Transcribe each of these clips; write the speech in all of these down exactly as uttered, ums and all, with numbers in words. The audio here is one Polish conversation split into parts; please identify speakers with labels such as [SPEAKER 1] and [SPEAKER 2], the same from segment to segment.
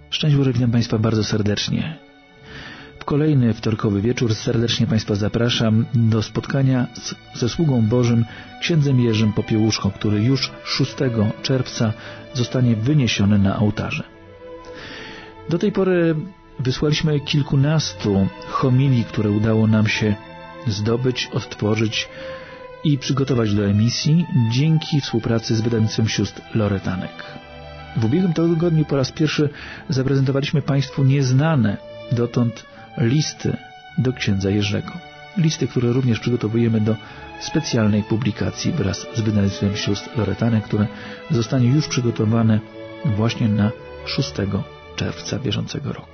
[SPEAKER 1] Szczęść Boże, witam Państwa bardzo serdecznie. W kolejny wtorkowy wieczór serdecznie Państwa zapraszam do spotkania z, ze sługą Bożym, księdzem Jerzym Popiełuszką, który już szóstego czerwca zostanie wyniesiony na ołtarze. Do tej pory wysłaliśmy kilkunastu homilii, które udało nam się zdobyć, odtworzyć i przygotować do emisji dzięki współpracy z wydawnictwem sióstr Loretanek. W ubiegłym tygodniu po raz pierwszy zaprezentowaliśmy Państwu nieznane dotąd listy do księdza Jerzego. Listy, które również przygotowujemy do specjalnej publikacji wraz z wydawnictwem sióstr Loretanek, które zostanie już przygotowane właśnie na szóstego czerwca bieżącego roku.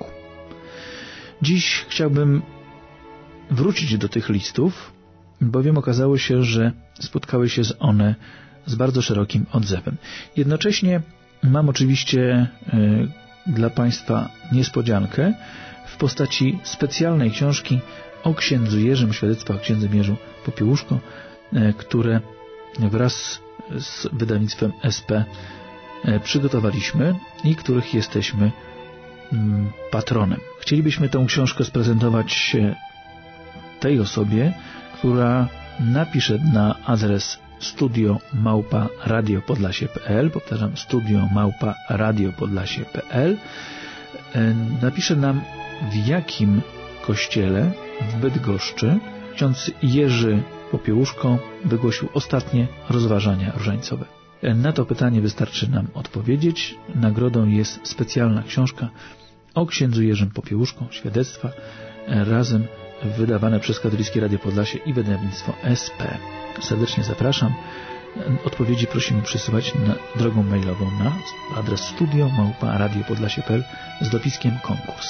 [SPEAKER 1] Dziś chciałbym wrócić do tych listów, bowiem okazało się, że spotkały się one z bardzo szerokim odzewem. Jednocześnie mam oczywiście y, dla Państwa niespodziankę w postaci specjalnej książki o księdzu Jerzym, świadectwa o księdzu Jerzu Popiełuszko, y, które wraz z wydawnictwem S P y, przygotowaliśmy i których jesteśmy y, patronem. Chcielibyśmy tę książkę sprezentować tej osobie, która napisze na adres studio małpa radiopodlasie.pl, powtarzam, studio małpa radiopodlasie.pl, napisze nam, w jakim kościele w Bydgoszczy ksiądz Jerzy Popiełuszko wygłosił ostatnie rozważania różańcowe. Na to pytanie wystarczy nam odpowiedzieć. Nagrodą jest specjalna książka o księdzu Jerzym Popiełuszko, świadectwa, razem wydawane przez Katolickie Radio Podlasie i wydawnictwo S P. Serdecznie zapraszam. Odpowiedzi prosimy przysyłać na drogą mailową na adres studio małpa radiopodlasie.pl z dopiskiem konkurs.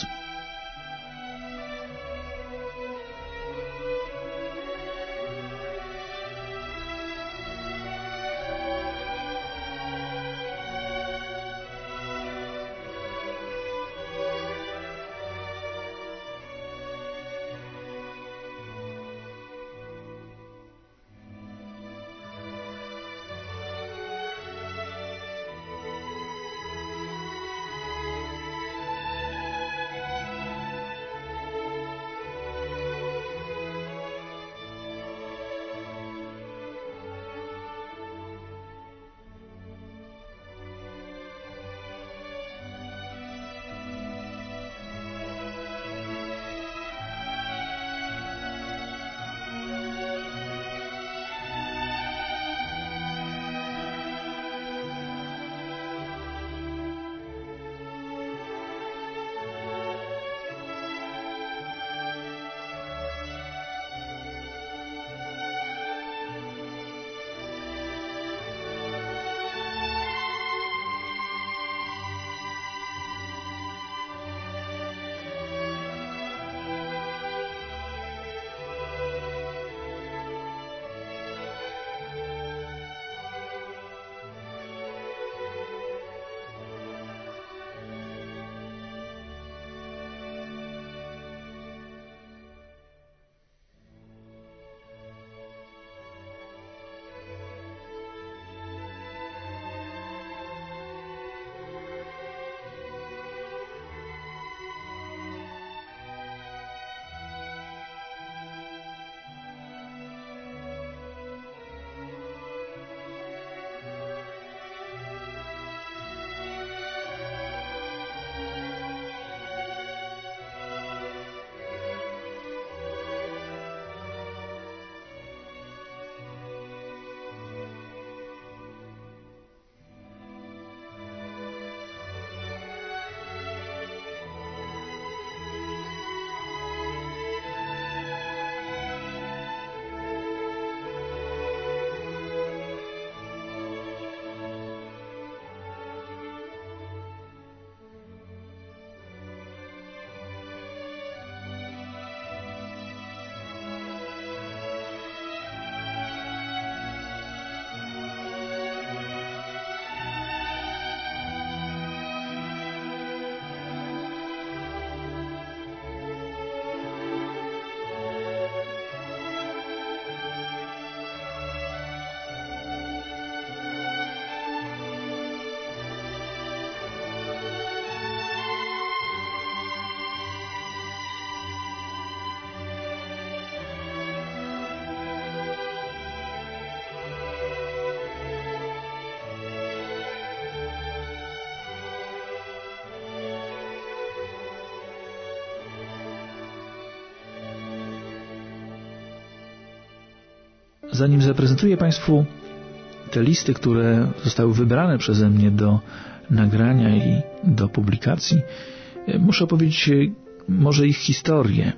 [SPEAKER 1] zanim zaprezentuję Państwu te listy, które zostały wybrane przeze mnie do nagrania i do publikacji, muszę opowiedzieć może ich historię.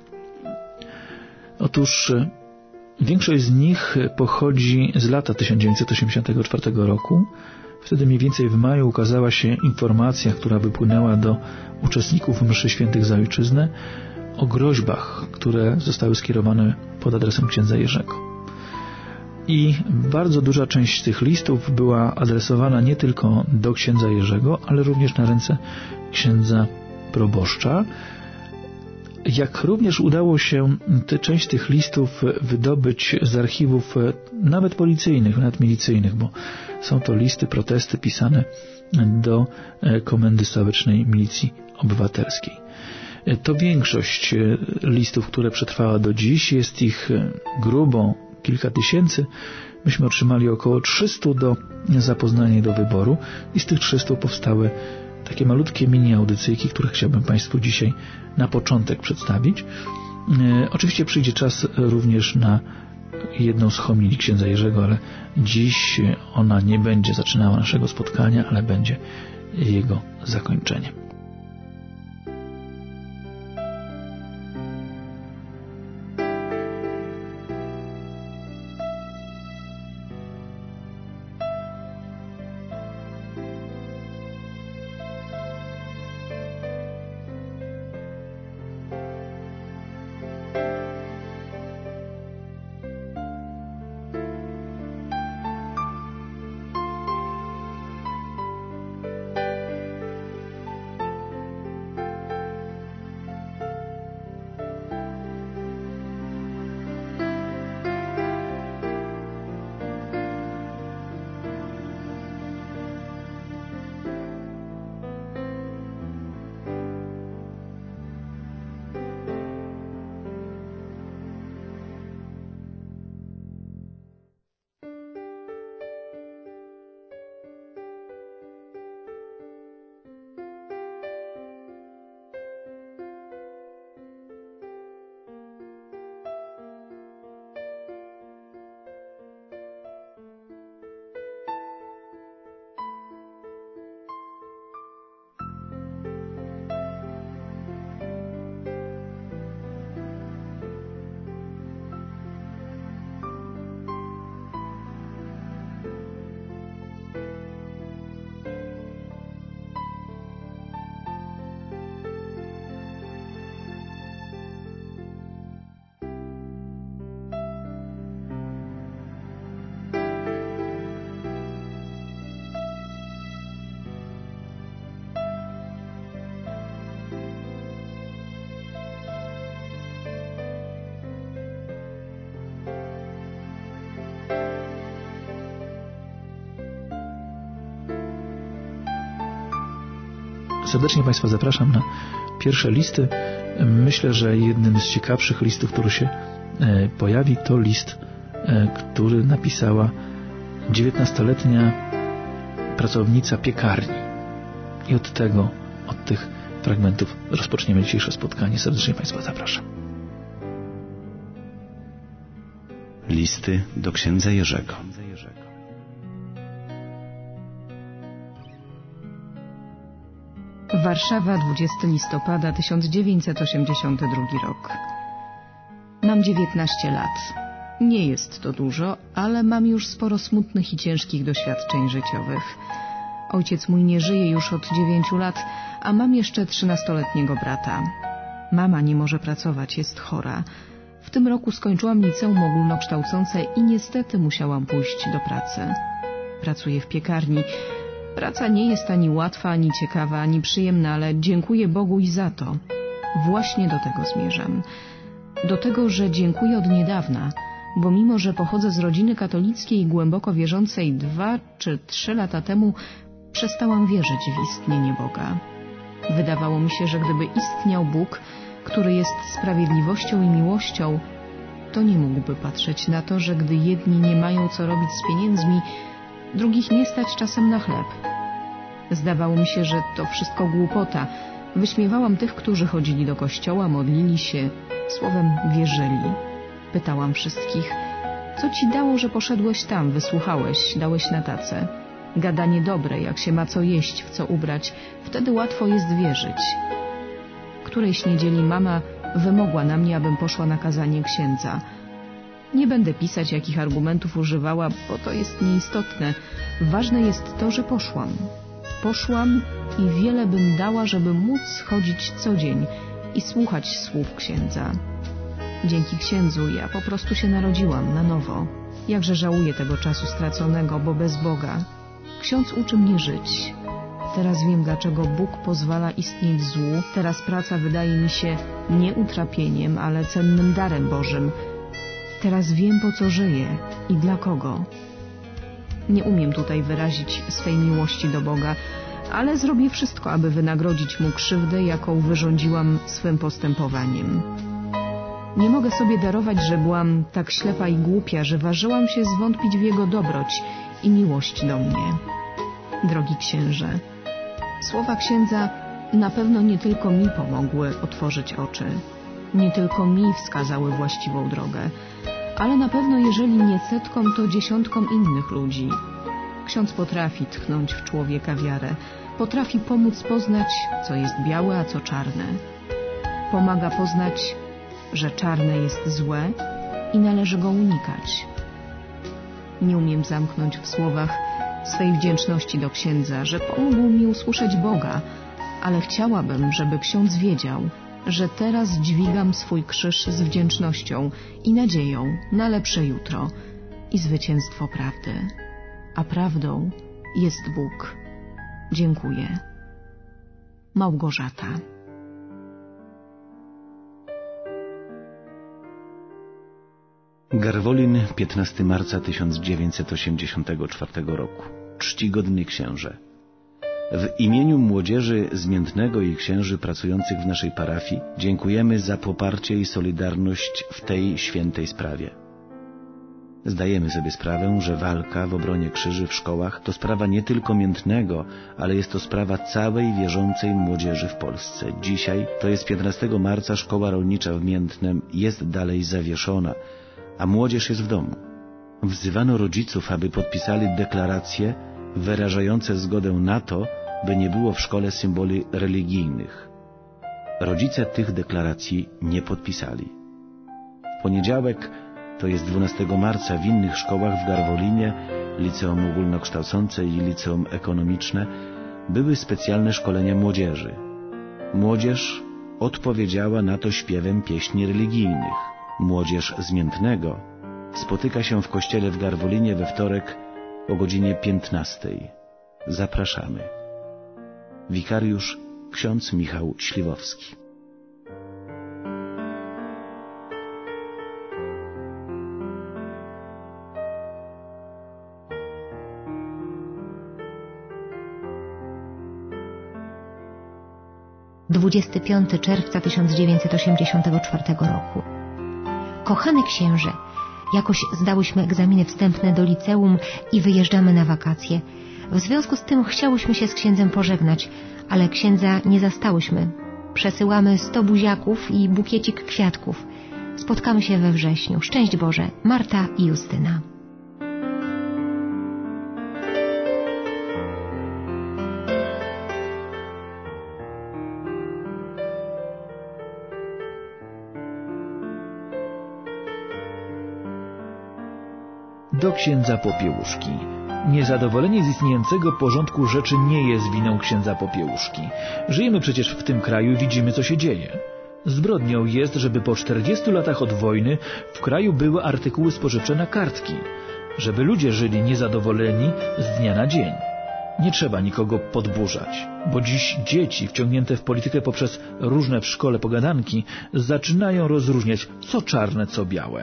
[SPEAKER 1] Otóż większość z nich pochodzi z lata tysiąc dziewięćset osiemdziesiątego czwartego roku. Wtedy mniej więcej w maju ukazała się informacja, która wypłynęła do uczestników mszy świętych za ojczyznę o groźbach, które zostały skierowane pod adresem księdza Jerzego. I bardzo duża część tych listów była adresowana nie tylko do księdza Jerzego, ale również na ręce księdza proboszcza. Jak również udało się tę część tych listów wydobyć z archiwów nawet policyjnych, nawet milicyjnych, bo są to listy, protesty pisane do Komendy Stołecznej Milicji Obywatelskiej. To większość listów, które przetrwała do dziś. Jest ich grubo kilka tysięcy. Myśmy otrzymali około trzysta do zapoznania i do wyboru i z tych trzystu powstały takie malutkie mini audycyjki, które chciałbym Państwu dzisiaj na początek przedstawić. E, oczywiście przyjdzie czas również na jedną z homilii księdza Jerzego, ale dziś ona nie będzie zaczynała naszego spotkania, ale będzie jego zakończeniem. Serdecznie Państwa zapraszam na pierwsze listy. Myślę, że jednym z ciekawszych listów, który się pojawi, to list, który napisała dziewiętnastoletnia pracownica piekarni. I od tego, od tych fragmentów rozpoczniemy dzisiejsze spotkanie. Serdecznie Państwa zapraszam.
[SPEAKER 2] Listy do księdza Jerzego.
[SPEAKER 3] Warszawa, dwudziestego listopada tysiąc dziewięćset osiemdziesiąty drugi rok. Mam dziewiętnaście lat. Nie jest to dużo, ale mam już sporo smutnych i ciężkich doświadczeń życiowych. Ojciec mój nie żyje już od dziewięciu lat, a mam jeszcze trzynastoletniego brata. Mama nie może pracować, jest chora. W tym roku skończyłam liceum ogólnokształcące i niestety musiałam pójść do pracy. Pracuję w piekarni. Praca nie jest ani łatwa, ani ciekawa, ani przyjemna, ale dziękuję Bogu i za to. Właśnie do tego zmierzam. Do tego, że dziękuję od niedawna, bo mimo, że pochodzę z rodziny katolickiej i głęboko wierzącej, dwa czy trzy lata temu przestałam wierzyć w istnienie Boga. Wydawało mi się, że gdyby istniał Bóg, który jest sprawiedliwością i miłością, to nie mógłby patrzeć na to, że gdy jedni nie mają co robić z pieniędzmi, drugich nie stać czasem na chleb. Zdawało mi się, że to wszystko głupota. Wyśmiewałam tych, którzy chodzili do kościoła, modlili się, słowem wierzyli. Pytałam wszystkich, Co ci dało, że poszedłeś tam, wysłuchałeś, dałeś na tacę? Gadanie dobre, jak się ma co jeść, w co ubrać, wtedy łatwo jest wierzyć. Którejś niedzieli mama wymogła na mnie, abym poszła na kazanie księdza. Nie będę pisać, jakich argumentów używała, bo to jest nieistotne. Ważne jest to, że poszłam. Poszłam i wiele bym dała, żeby móc chodzić co dzień i słuchać słów księdza. Dzięki księdzu ja po prostu się narodziłam na nowo. Jakże żałuję tego czasu straconego, bo bez Boga. Ksiądz uczy mnie żyć. Teraz wiem, dlaczego Bóg pozwala istnieć złu. Teraz praca wydaje mi się nie utrapieniem, ale cennym darem Bożym. Teraz wiem, po co żyję i dla kogo. Nie umiem tutaj wyrazić swej miłości do Boga, ale zrobię wszystko, aby wynagrodzić Mu krzywdę, jaką wyrządziłam swym postępowaniem. Nie mogę sobie darować, że byłam tak ślepa i głupia, że ważyłam się zwątpić w Jego dobroć i miłość do mnie. Drogi księże, słowa księdza na pewno nie tylko mi pomogły otworzyć oczy, nie tylko mi wskazały właściwą drogę, ale na pewno jeżeli nie setkom, to dziesiątkom innych ludzi. Ksiądz potrafi tchnąć w człowieka wiarę, potrafi pomóc poznać, co jest białe, a co czarne. Pomaga poznać, że czarne jest złe i należy go unikać. Nie umiem zamknąć w słowach swej wdzięczności do księdza, że pomógł mi usłyszeć Boga, ale chciałabym, żeby ksiądz wiedział, że teraz dźwigam swój krzyż z wdzięcznością i nadzieją na lepsze jutro i zwycięstwo prawdy. A prawdą jest Bóg. Dziękuję. Małgorzata.
[SPEAKER 2] Garwolin, piętnastego marca tysiąc dziewięćset osiemdziesiątego czwartego roku. Czcigodny księże, w imieniu młodzieży z Miętnego i księży pracujących w naszej parafii dziękujemy za poparcie i solidarność w tej świętej sprawie. Zdajemy sobie sprawę, że walka w obronie krzyży w szkołach to sprawa nie tylko Miętnego, ale jest to sprawa całej wierzącej młodzieży w Polsce. Dzisiaj, to jest piętnastego marca, szkoła rolnicza w Miętnem jest dalej zawieszona, a młodzież jest w domu. Wzywano rodziców, aby podpisali deklaracje wyrażające zgodę na to, by nie było w szkole symboli religijnych. Rodzice tych deklaracji nie podpisali. W poniedziałek, to jest dwunastego marca, w innych szkołach w Garwolinie, liceum ogólnokształcące i liceum ekonomiczne, były specjalne szkolenia młodzieży. Młodzież odpowiedziała na to śpiewem pieśni religijnych. Młodzież z Miętnego spotyka się w kościele w Garwolinie we wtorek o godzinie piętnastej. Zapraszamy. Wikariusz ksiądz Michał Śliwowski.
[SPEAKER 4] dwudziestego piątego czerwca tysiąc dziewięćset osiemdziesiątego czwartego roku. Kochany księże, jakoś zdałyśmy egzaminy wstępne do liceum i wyjeżdżamy na wakacje. W związku z tym chciałyśmy się z księdzem pożegnać, ale księdza nie zastałyśmy. Przesyłamy sto buziaków i bukiecik kwiatków. Spotkamy się we wrześniu. Szczęść Boże, Marta i Justyna.
[SPEAKER 1] Do księdza Popiełuszki. Niezadowolenie z istniejącego porządku rzeczy nie jest winą księdza Popiełuszki. Żyjemy przecież w tym kraju i widzimy, co się dzieje. Zbrodnią jest, żeby po czterdziestu latach od wojny w kraju były artykuły spożywcze na kartki, żeby ludzie żyli niezadowoleni z dnia na dzień. Nie trzeba nikogo podburzać, bo dziś dzieci wciągnięte w politykę poprzez różne w szkole pogadanki zaczynają rozróżniać, co czarne, co białe.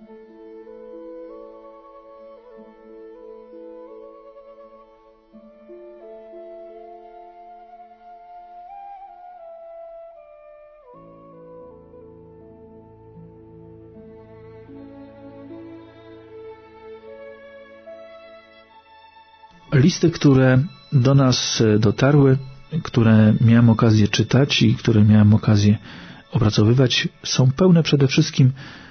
[SPEAKER 1] Listy, które do nas dotarły, które miałem okazję czytać i które miałem okazję opracowywać, są pełne przede wszystkim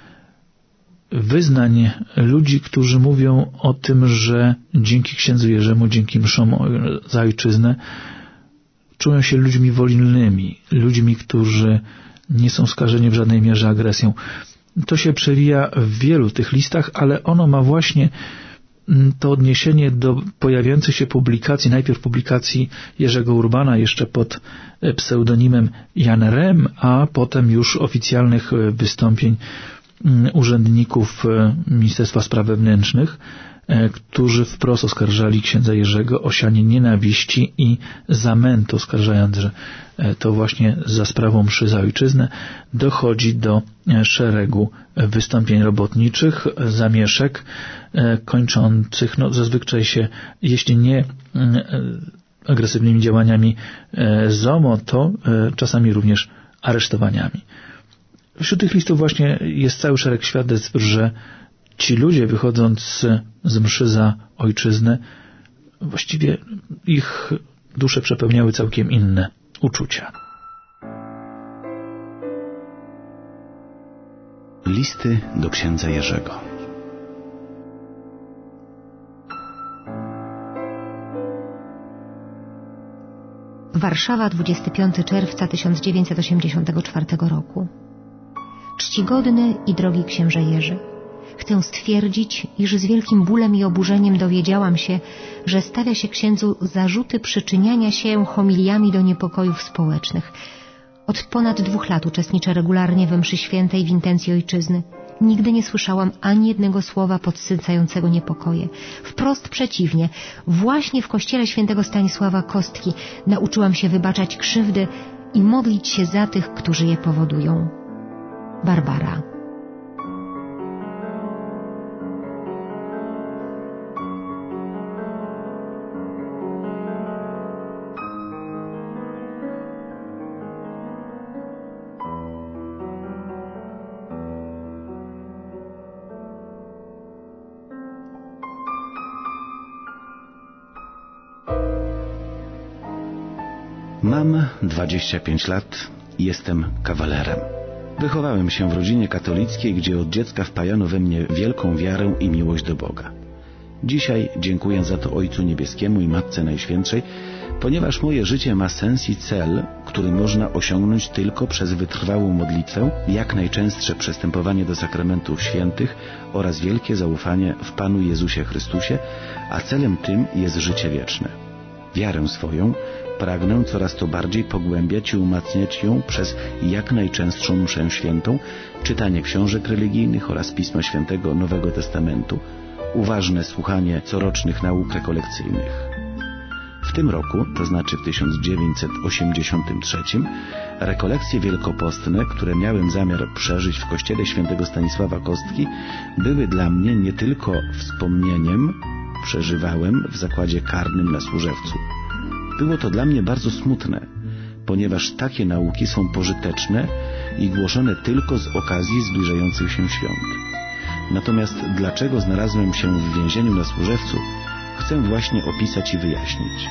[SPEAKER 1] wyznań ludzi, którzy mówią o tym, że dzięki księdzu Jerzemu, dzięki mszom za ojczyznę czują się ludźmi wolnymi, ludźmi, którzy nie są skażeni w żadnej mierze agresją. To się przewija w wielu tych listach, ale ono ma właśnie to odniesienie do pojawiających się publikacji, najpierw publikacji Jerzego Urbana, jeszcze pod pseudonimem Jan Rem, a potem już oficjalnych wystąpień urzędników Ministerstwa Spraw Wewnętrznych, którzy wprost oskarżali księdza Jerzego o sianie nienawiści i zamętu, oskarżając, że to właśnie za sprawą mszy za ojczyznę dochodzi do szeregu wystąpień robotniczych, zamieszek kończących no, zazwyczaj się, jeśli nie agresywnymi działaniami Z O M O, to czasami również aresztowaniami. Wśród tych listów właśnie jest cały szereg świadectw, że ci ludzie, wychodząc z, z mszy za ojczyznę, właściwie ich dusze przepełniały całkiem inne uczucia.
[SPEAKER 2] Listy do księdza Jerzego.
[SPEAKER 4] Warszawa, dwudziestego piątego czerwca tysiąc dziewięćset osiemdziesiątego czwartego roku. Czcigodny i drogi księże Jerzy, chcę stwierdzić, iż z wielkim bólem i oburzeniem dowiedziałam się, że stawia się księdzu zarzuty przyczyniania się homiliami do niepokojów społecznych. Od ponad dwóch lat uczestniczę regularnie we mszy świętej w intencji ojczyzny. Nigdy nie słyszałam ani jednego słowa podsycającego niepokoje. Wprost przeciwnie, właśnie w kościele świętego Stanisława Kostki nauczyłam się wybaczać krzywdy i modlić się za tych, którzy je powodują. Barbara.
[SPEAKER 2] Mam dwadzieścia pięć lat i jestem kawalerem. Wychowałem się w rodzinie katolickiej, gdzie od dziecka wpajano we mnie wielką wiarę i miłość do Boga. Dzisiaj dziękuję za to Ojcu Niebieskiemu i Matce Najświętszej, ponieważ moje życie ma sens i cel, który można osiągnąć tylko przez wytrwałą modlitwę, jak najczęstsze przystępowanie do sakramentów świętych oraz wielkie zaufanie w Panu Jezusie Chrystusie, a celem tym jest życie wieczne. Wiarę swoją pragnę coraz to bardziej pogłębiać i umacniać ją przez jak najczęstszą mszę świętą, czytanie książek religijnych oraz Pisma Świętego Nowego Testamentu, uważne słuchanie corocznych nauk rekolekcyjnych. W tym roku, to znaczy w tysiąc dziewięćset osiemdziesiątym trzecim, rekolekcje wielkopostne, które miałem zamiar przeżyć w kościele świętego Stanisława Kostki, były dla mnie nie tylko wspomnieniem, przeżywałem w zakładzie karnym na Służewcu. Było to dla mnie bardzo smutne, ponieważ takie nauki są pożyteczne i głoszone tylko z okazji zbliżających się świąt. Natomiast dlaczego znalazłem się w więzieniu na Służewcu, chcę właśnie opisać i wyjaśnić.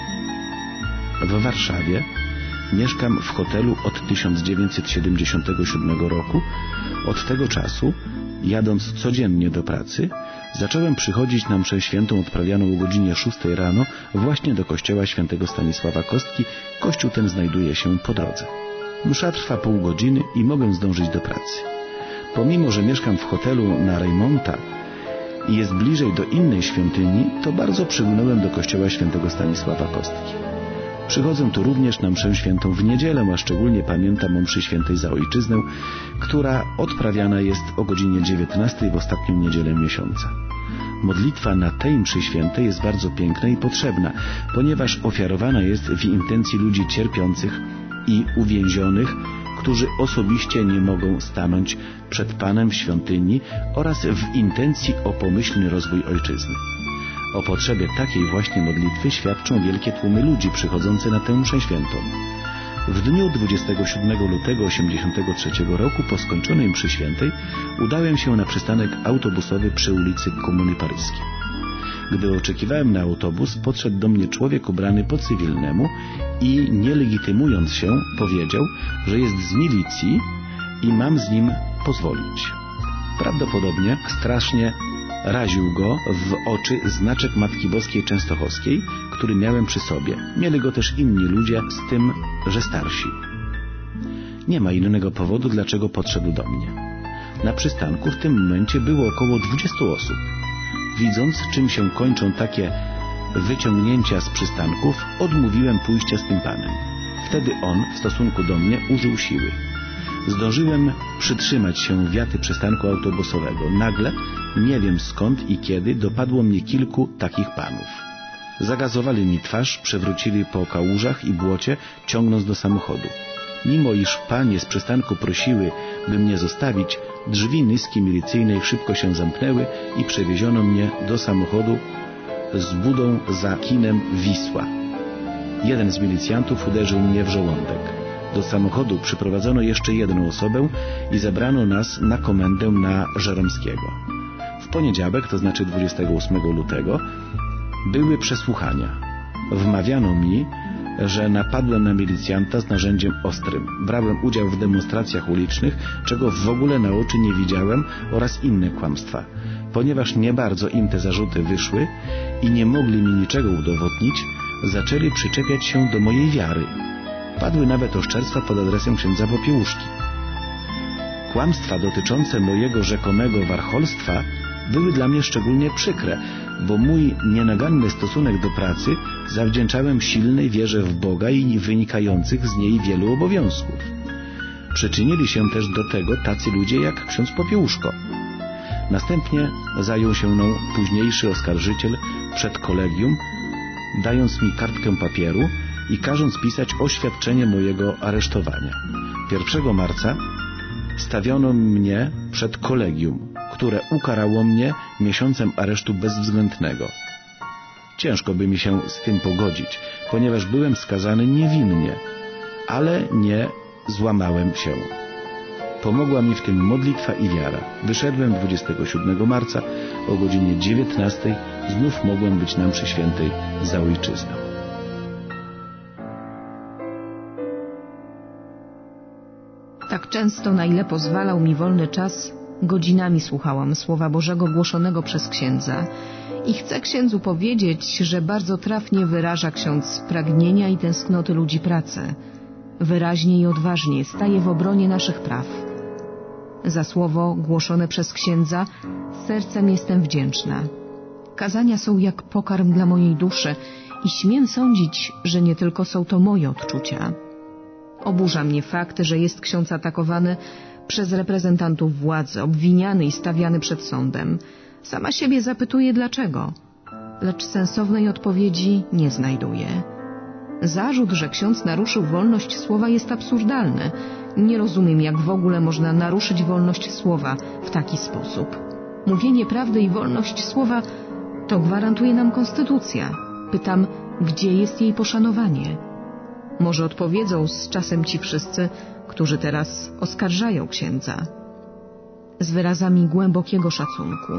[SPEAKER 2] W Warszawie mieszkam w hotelu od tysiąc dziewięćset siedemdziesiątego siódmego roku. Od tego czasu, jadąc codziennie do pracy, zacząłem przychodzić na mszę świętą odprawianą o godzinie szóstej rano właśnie do kościoła świętego Stanisława Kostki. Kościół ten znajduje się po drodze. Msza trwa pół godziny i mogę zdążyć do pracy. Pomimo, że mieszkam w hotelu na Rejmonta i jest bliżej do innej świątyni, to bardzo przygnąłem do kościoła świętego Stanisława Kostki. Przychodzę tu również na mszę świętą w niedzielę, a szczególnie pamiętam o mszy świętej za ojczyznę, która odprawiana jest o godzinie dziewiętnastej w ostatnią niedzielę miesiąca. Modlitwa na tej mszy świętej jest bardzo piękna i potrzebna, ponieważ ofiarowana jest w intencji ludzi cierpiących i uwięzionych którzy osobiście nie mogą stanąć przed Panem w świątyni oraz w intencji o pomyślny rozwój ojczyzny. O potrzebie takiej właśnie modlitwy świadczą wielkie tłumy ludzi przychodzące na tę mszę świętą. W dniu dwudziestego siódmego lutego osiemdziesiątego trzeciego roku po skończonej mszy świętej udałem się na przystanek autobusowy przy ulicy Komuny Paryskiej. Gdy oczekiwałem na autobus, podszedł do mnie człowiek ubrany po cywilnemu i, nie legitymując się, powiedział, że jest z milicji i mam z nim pozwolić. Prawdopodobnie strasznie raził go w oczy znaczek Matki Boskiej Częstochowskiej, który miałem przy sobie. Mieli go też inni ludzie, z tym, że starsi. Nie ma innego powodu, dlaczego podszedł do mnie. Na przystanku w tym momencie było około dwudziestu osób. Widząc, czym się kończą takie wyciągnięcia z przystanków, odmówiłem pójścia z tym panem. Wtedy on, w stosunku do mnie, użył siły. Zdążyłem przytrzymać się wiaty przystanku autobusowego. Nagle, nie wiem skąd i kiedy, dopadło mnie kilku takich panów. Zagazowali mi twarz, przewrócili po kałużach i błocie, ciągnąc do samochodu. Mimo iż panie z przystanku prosiły, by mnie zostawić, drzwi nyski milicyjnej szybko się zamknęły i przewieziono mnie do samochodu z budą za kinem Wisła. Jeden z milicjantów uderzył mnie w żołądek. Do samochodu przyprowadzono jeszcze jedną osobę i zabrano nas na komendę na Żeromskiego. W poniedziałek, to znaczy dwudziestego ósmego lutego, były przesłuchania. Wmawiano mi, że napadłem na milicjanta z narzędziem ostrym. Brałem udział w demonstracjach ulicznych, czego w ogóle na oczy nie widziałem, oraz inne kłamstwa. Ponieważ nie bardzo im te zarzuty wyszły i nie mogli mi niczego udowodnić, zaczęli przyczepiać się do mojej wiary. Padły nawet oszczerstwa pod adresem księdza Popiełuszki. Kłamstwa dotyczące mojego rzekomego warcholstwa były dla mnie szczególnie przykre, bo mój nienaganny stosunek do pracy zawdzięczałem silnej wierze w Boga i wynikających z niej wielu obowiązków. Przyczynili się też do tego tacy ludzie jak ksiądz Popiełuszko. Następnie zajął się mną późniejszy oskarżyciel przed kolegium, dając mi kartkę papieru i każąc pisać oświadczenie mojego aresztowania. pierwszego marca stawiono mnie przed kolegium, które ukarało mnie miesiącem aresztu bezwzględnego. Ciężko by mi się z tym pogodzić, ponieważ byłem skazany niewinnie, ale nie złamałem się. Pomogła mi w tym modlitwa i wiara. Wyszedłem dwudziestego siódmego marca o godzinie dziewiętnastej. Znów mogłem być na mszy świętej za ojczyznę.
[SPEAKER 3] Tak często, na ile pozwalał mi wolny czas, godzinami słuchałam Słowa Bożego głoszonego przez księdza i chcę księdzu powiedzieć, że bardzo trafnie wyraża ksiądz pragnienia i tęsknoty ludzi pracy. Wyraźnie i odważnie staje w obronie naszych praw. Za słowo głoszone przez księdza sercem jestem wdzięczna. Kazania są jak pokarm dla mojej duszy i śmiem sądzić, że nie tylko są to moje odczucia. Oburza mnie fakt, że jest ksiądz atakowany przez reprezentantów władzy, obwiniany i stawiany przed sądem. Sama siebie zapytuję dlaczego, lecz sensownej odpowiedzi nie znajduję. Zarzut, że ksiądz naruszył wolność słowa, jest absurdalny. Nie rozumiem, jak w ogóle można naruszyć wolność słowa w taki sposób. Mówienie prawdy i wolność słowa to gwarantuje nam konstytucja. Pytam, gdzie jest jej poszanowanie? Może odpowiedzą z czasem ci wszyscy, którzy teraz oskarżają księdza. Z wyrazami głębokiego szacunku.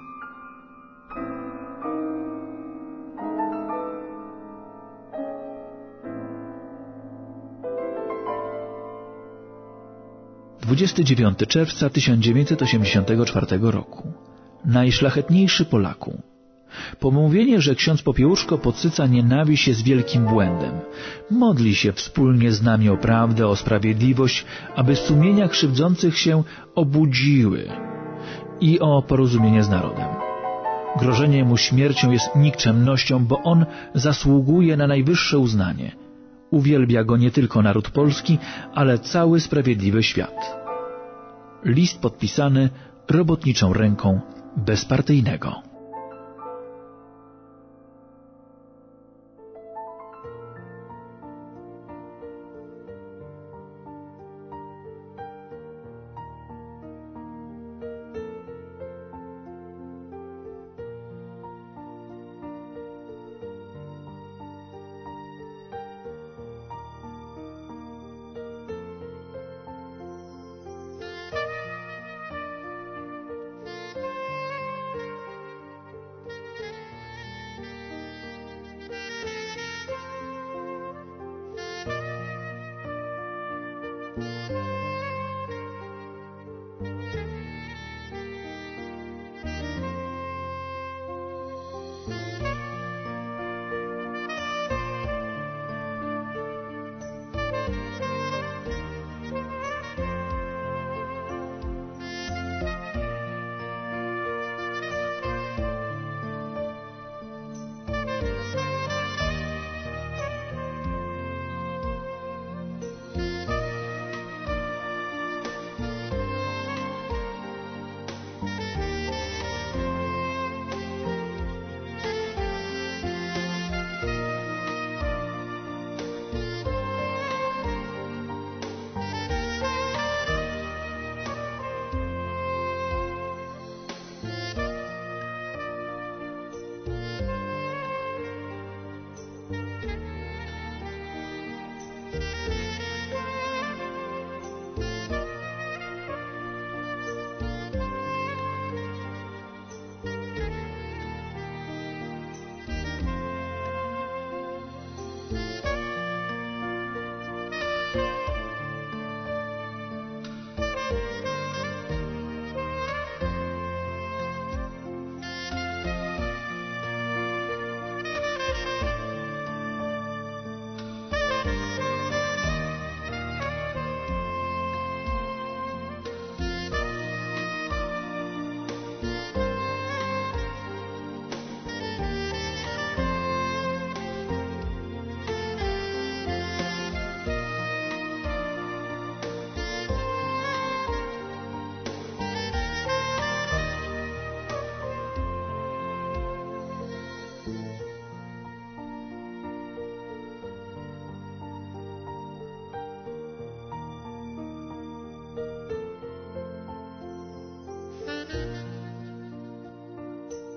[SPEAKER 1] dwudziestego dziewiątego czerwca tysiąc dziewięćset osiemdziesiątego czwartego roku. Najszlachetniejszy Polaku. Pomówienie, że ksiądz Popiełuszko podsyca nienawiść, jest wielkim błędem. Modli się wspólnie z nami o prawdę, o sprawiedliwość, aby sumienia krzywdzących się obudziły i o porozumienie z narodem. Grożenie mu śmiercią jest nikczemnością, bo on zasługuje na najwyższe uznanie. Uwielbia go nie tylko naród polski, ale cały sprawiedliwy świat. List podpisany robotniczą ręką bezpartyjnego.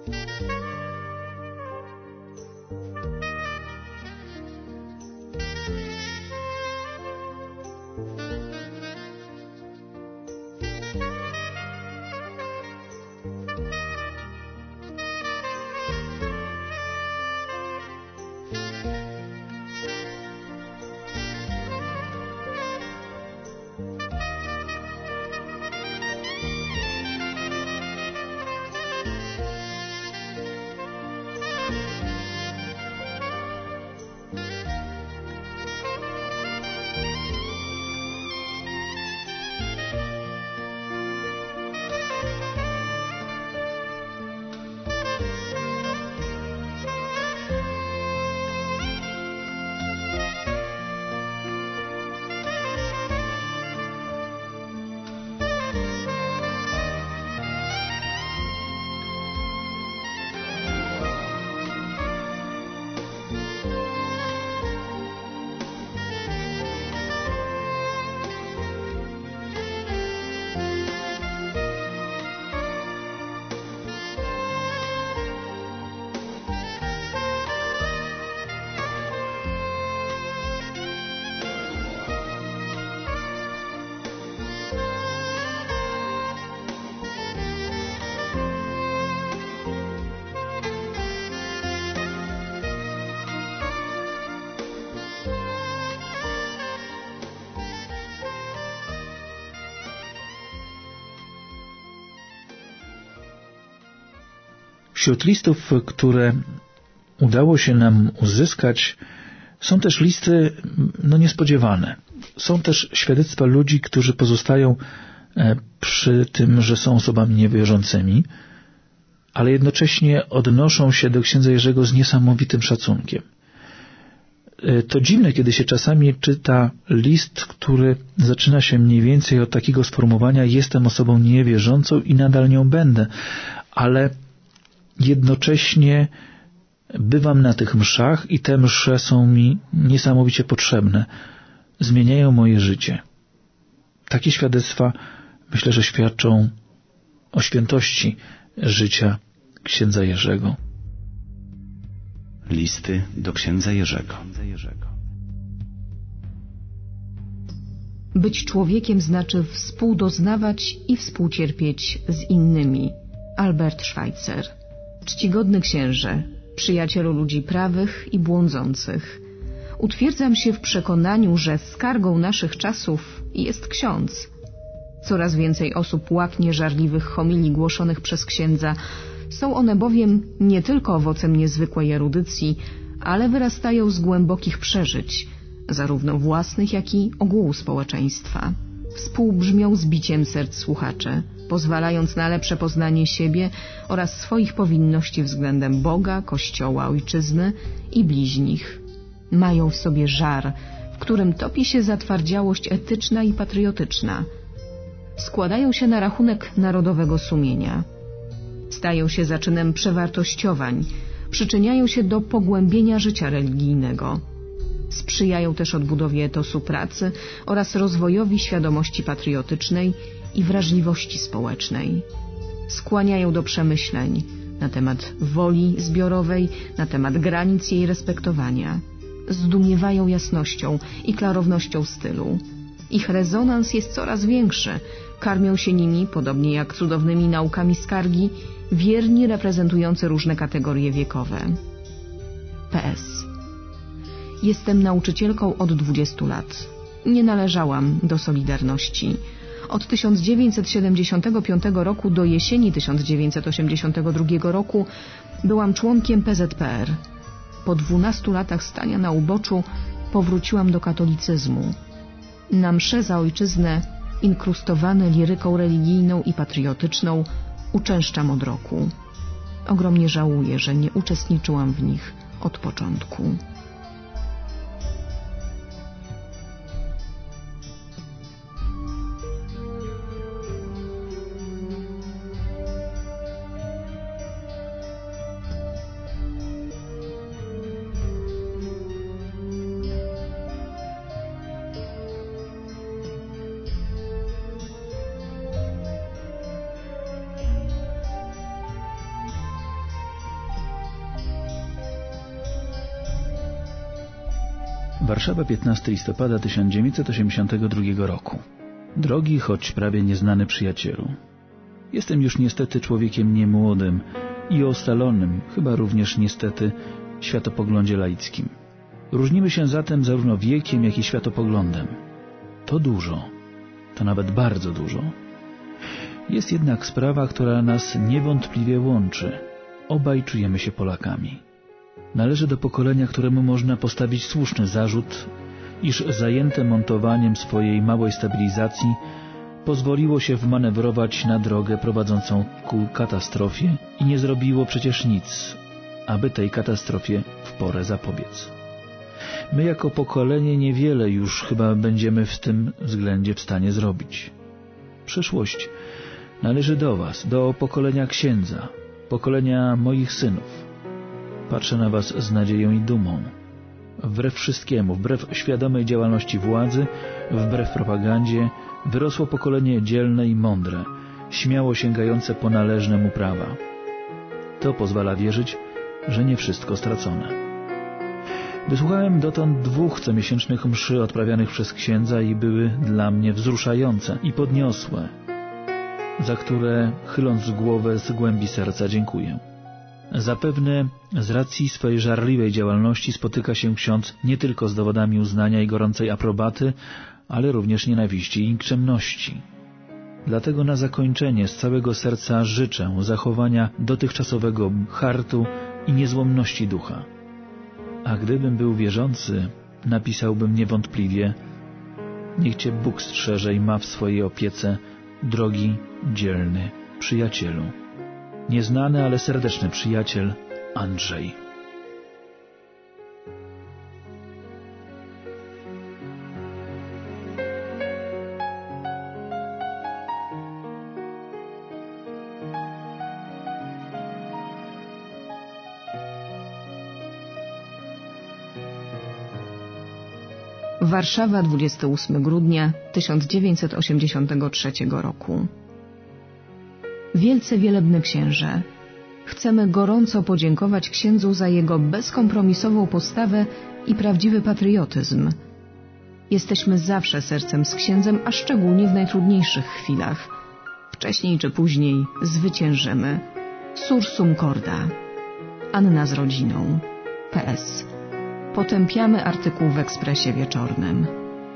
[SPEAKER 1] Wśród listów, które udało się nam uzyskać, są też listy no, niespodziewane. Są też świadectwa ludzi, którzy pozostają przy tym, że są osobami niewierzącymi, ale jednocześnie odnoszą się do księdza Jerzego z niesamowitym szacunkiem. To dziwne, kiedy się czasami czyta list, który zaczyna się mniej więcej od takiego sformułowania: jestem osobą niewierzącą i nadal nią będę, ale jednocześnie bywam na tych mszach i te msze są mi niesamowicie potrzebne. Zmieniają moje życie. Takie świadectwa, myślę, że świadczą o świętości życia księdza Jerzego.
[SPEAKER 2] Listy do księdza Jerzego.
[SPEAKER 3] Być człowiekiem znaczy współdoznawać i współcierpieć z innymi. Albert Schweitzer. Czcigodny księże, przyjacielu ludzi prawych i błądzących, utwierdzam się w przekonaniu, że skargą naszych czasów jest ksiądz. Coraz więcej osób łaknie żarliwych homilii głoszonych przez księdza. Są one bowiem nie tylko owocem niezwykłej erudycji, ale wyrastają z głębokich przeżyć, zarówno własnych, jak i ogółu społeczeństwa. Współbrzmią z biciem serc słuchaczy, pozwalając na lepsze poznanie siebie oraz swoich powinności względem Boga, Kościoła, Ojczyzny i bliźnich. Mają w sobie żar, w którym topi się zatwardziałość etyczna i patriotyczna. Składają się na rachunek narodowego sumienia. Stają się zaczynem przewartościowań, przyczyniają się do pogłębienia życia religijnego. Sprzyjają też odbudowie etosu pracy oraz rozwojowi świadomości patriotycznej i wrażliwości społecznej. Skłaniają do przemyśleń na temat woli zbiorowej, na temat granic jej respektowania. Zdumiewają jasnością i klarownością stylu. Ich rezonans jest coraz większy. Karmią się nimi, podobnie jak cudownymi naukami skargi, wierni reprezentujący różne kategorie wiekowe. P S. Jestem nauczycielką od dwudziestu lat. Nie należałam do Solidarności. Od tysiąc dziewięćset siedemdziesiątego piątego roku do jesieni tysiąc dziewięćset osiemdziesiątego drugiego roku byłam członkiem P Z P R. Po dwunastu latach stania na uboczu powróciłam do katolicyzmu. Na msze za ojczyznę, inkrustowane liryką religijną i patriotyczną, uczęszczam od roku. Ogromnie żałuję, że nie uczestniczyłam w nich od początku.
[SPEAKER 1] Warszawa, piętnastego listopada tysiąc dziewięćset osiemdziesiątego drugiego roku. Drogi, choć prawie nieznany przyjacielu. Jestem już niestety człowiekiem niemłodym i o ustalonym, chyba również niestety, światopoglądzie laickim. Różnimy się zatem zarówno wiekiem, jak i światopoglądem. To dużo, to nawet bardzo dużo. Jest jednak sprawa, która nas niewątpliwie łączy. Obaj czujemy się Polakami. Należy do pokolenia, któremu można postawić słuszny zarzut, iż zajęte montowaniem swojej małej stabilizacji pozwoliło się wmanewrować na drogę prowadzącą ku katastrofie i nie zrobiło przecież nic, aby tej katastrofie w porę zapobiec. My jako pokolenie niewiele już chyba będziemy w tym względzie w stanie zrobić. Przyszłość należy do was, do pokolenia księdza, pokolenia moich synów. Patrzę na was z nadzieją i dumą. Wbrew wszystkiemu, wbrew świadomej działalności władzy, wbrew propagandzie, wyrosło pokolenie dzielne i mądre, śmiało sięgające po należne mu prawa. To pozwala wierzyć, że nie wszystko stracone. Wysłuchałem dotąd dwóch comiesięcznych mszy odprawianych przez księdza i były dla mnie wzruszające i podniosłe, za które, chyląc głowę z głębi serca, dziękuję. Zapewne z racji swojej żarliwej działalności spotyka się ksiądz nie tylko z dowodami uznania i gorącej aprobaty, ale również nienawiści i nikczemności. Dlatego na zakończenie z całego serca życzę zachowania dotychczasowego hartu i niezłomności ducha. A gdybym był wierzący, napisałbym niewątpliwie: niech Cię Bóg strzeże i ma w swojej opiece, drogi, dzielny przyjacielu. Nieznany, ale serdeczny przyjaciel Andrzej.
[SPEAKER 3] Warszawa, dwudziestego ósmego grudnia tysiąc dziewięćset osiemdziesiątego trzeciego roku. Wielce wielebny księże, chcemy gorąco podziękować księdzu za jego bezkompromisową postawę i prawdziwy patriotyzm. Jesteśmy zawsze sercem z księdzem, a szczególnie w najtrudniejszych chwilach. Wcześniej czy później zwyciężymy. Sursum corda. Anna z rodziną. P S. Potępiamy artykuł w Ekspresie Wieczornym.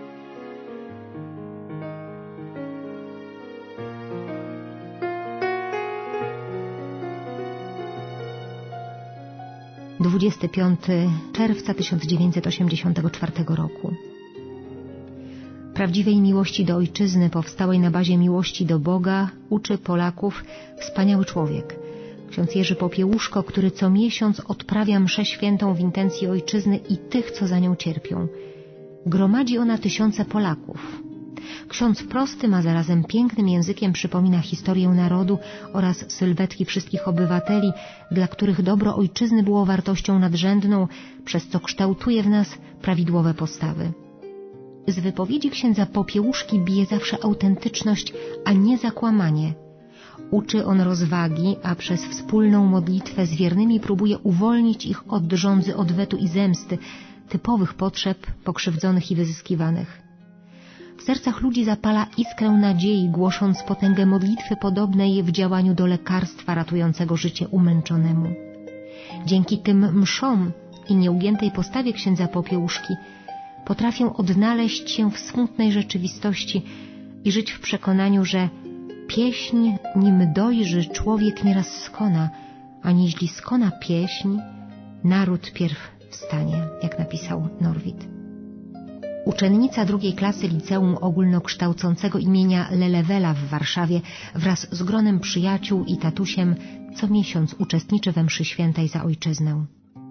[SPEAKER 4] dwudziestego piątego czerwca tysiąc dziewięćset osiemdziesiątego czwartego roku. Prawdziwej miłości do ojczyzny powstałej na bazie miłości do Boga uczy Polaków wspaniały człowiek, ksiądz Jerzy Popiełuszko, który co miesiąc odprawia mszę świętą w intencji ojczyzny i tych, co za nią cierpią. Gromadzi ona tysiące Polaków. Ksiądz prostym, a zarazem pięknym językiem przypomina historię narodu oraz sylwetki wszystkich obywateli, dla których dobro ojczyzny było wartością nadrzędną, przez co kształtuje w nas prawidłowe postawy. Z wypowiedzi księdza Popiełuszki bije zawsze autentyczność, a nie zakłamanie. Uczy on rozwagi, a przez wspólną modlitwę z wiernymi próbuje uwolnić ich od żądzy odwetu i zemsty, typowych potrzeb pokrzywdzonych i wyzyskiwanych. W sercach ludzi zapala iskrę nadziei, głosząc potęgę modlitwy podobnej w działaniu do lekarstwa ratującego życie umęczonemu. Dzięki tym mszom i nieugiętej postawie księdza Popiełuszki potrafię odnaleźć się w smutnej rzeczywistości i żyć w przekonaniu, że pieśń, nim dojrzy, człowiek nieraz skona, a nieźli skona pieśń, naród pierw wstanie, jak napisał Norwid. Uczennica drugiej klasy liceum ogólnokształcącego imienia Lelewela w Warszawie wraz z gronem przyjaciół i tatusiem co miesiąc uczestniczy we mszy świętej za ojczyznę.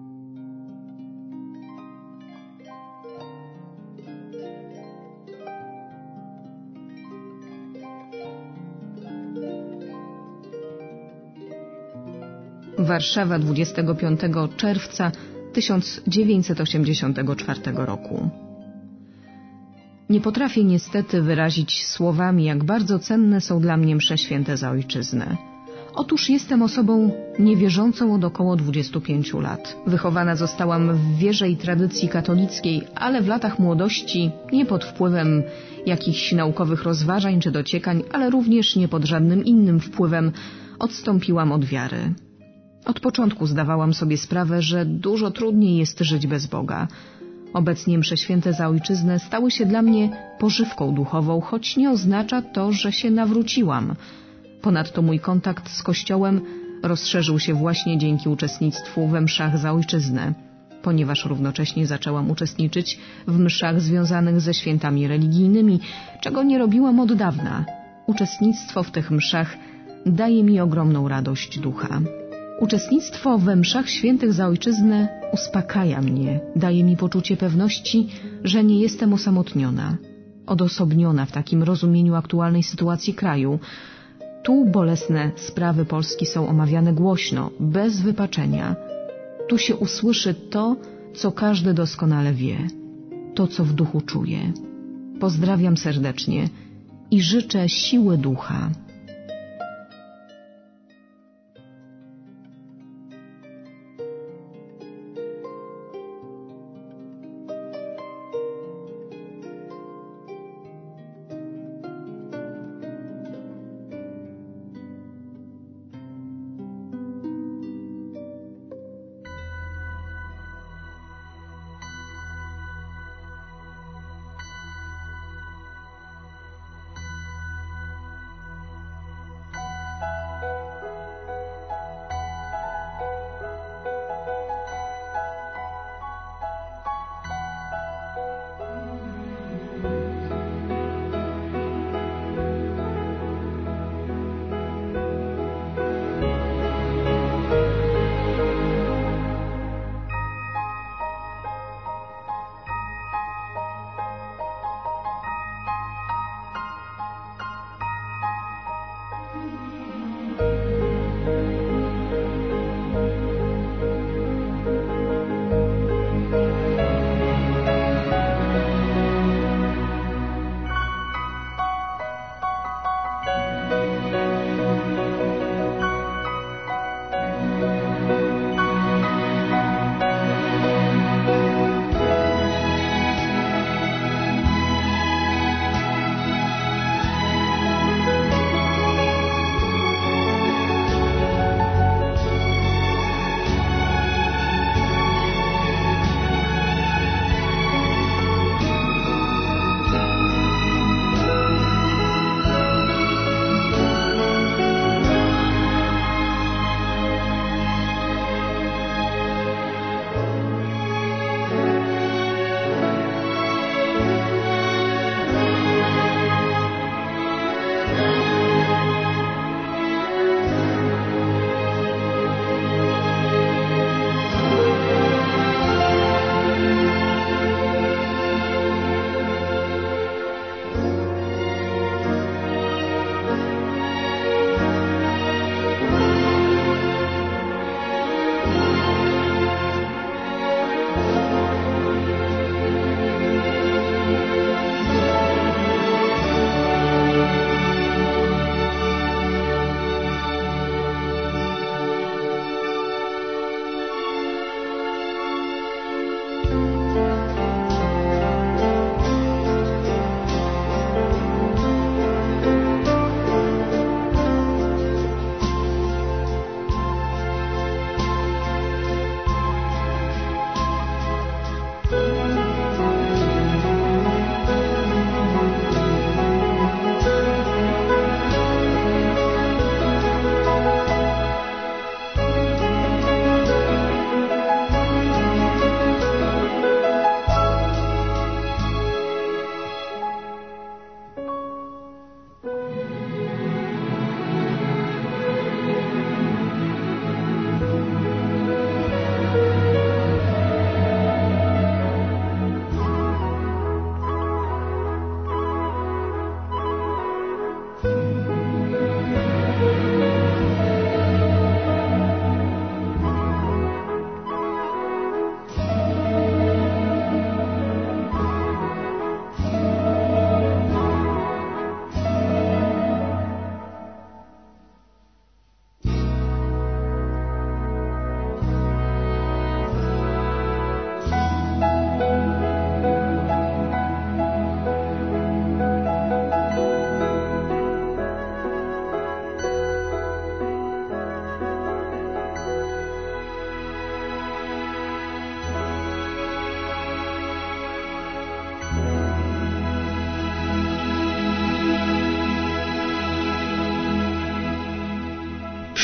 [SPEAKER 3] Warszawa, dwudziestego piątego czerwca tysiąc dziewięćset osiemdziesiątego czwartego roku. Nie potrafię niestety wyrazić słowami, jak bardzo cenne są dla mnie msze święte za ojczyznę. Otóż jestem osobą niewierzącą od około dwudziestu pięciu lat. Wychowana zostałam w wierze i tradycji katolickiej, ale w latach młodości, nie pod wpływem jakichś naukowych rozważań czy dociekań, ale również nie pod żadnym innym wpływem, odstąpiłam od wiary. Od początku zdawałam sobie sprawę, że dużo trudniej jest żyć bez Boga. Obecnie msze święte za ojczyznę stały się dla mnie pożywką duchową, choć nie oznacza to, że się nawróciłam. Ponadto mój kontakt z Kościołem rozszerzył się właśnie dzięki uczestnictwu we mszach za ojczyznę, ponieważ równocześnie zaczęłam uczestniczyć w mszach związanych ze świętami religijnymi, czego nie robiłam od dawna. Uczestnictwo w tych mszach daje mi ogromną radość ducha. Uczestnictwo we mszach świętych za ojczyznę uspokaja mnie, daje mi poczucie pewności, że nie jestem osamotniona, odosobniona w takim rozumieniu aktualnej sytuacji kraju. Tu bolesne sprawy Polski są omawiane głośno, bez wypaczenia. Tu się usłyszy to, co każdy doskonale wie, to, co w duchu czuje. Pozdrawiam serdecznie i życzę siły ducha.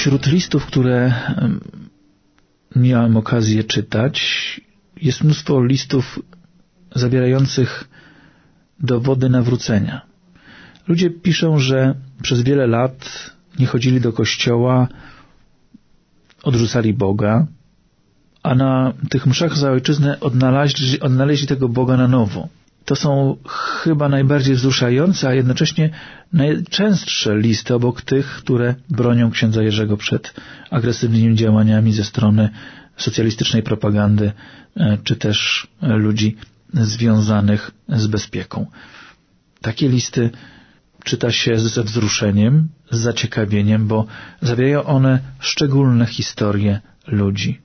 [SPEAKER 1] Wśród listów, które miałem okazję czytać, jest mnóstwo listów zawierających dowody nawrócenia. Ludzie piszą, że przez wiele lat nie chodzili do kościoła, odrzucali Boga, a na tych mszach za ojczyznę odnaleźli, odnaleźli tego Boga na nowo. To są chyba najbardziej wzruszające, a jednocześnie najczęstsze listy obok tych, które bronią księdza Jerzego przed agresywnymi działaniami ze strony socjalistycznej propagandy, czy też ludzi związanych z bezpieką. Takie listy czyta się ze wzruszeniem, z zaciekawieniem, bo zawierają one szczególne historie ludzi.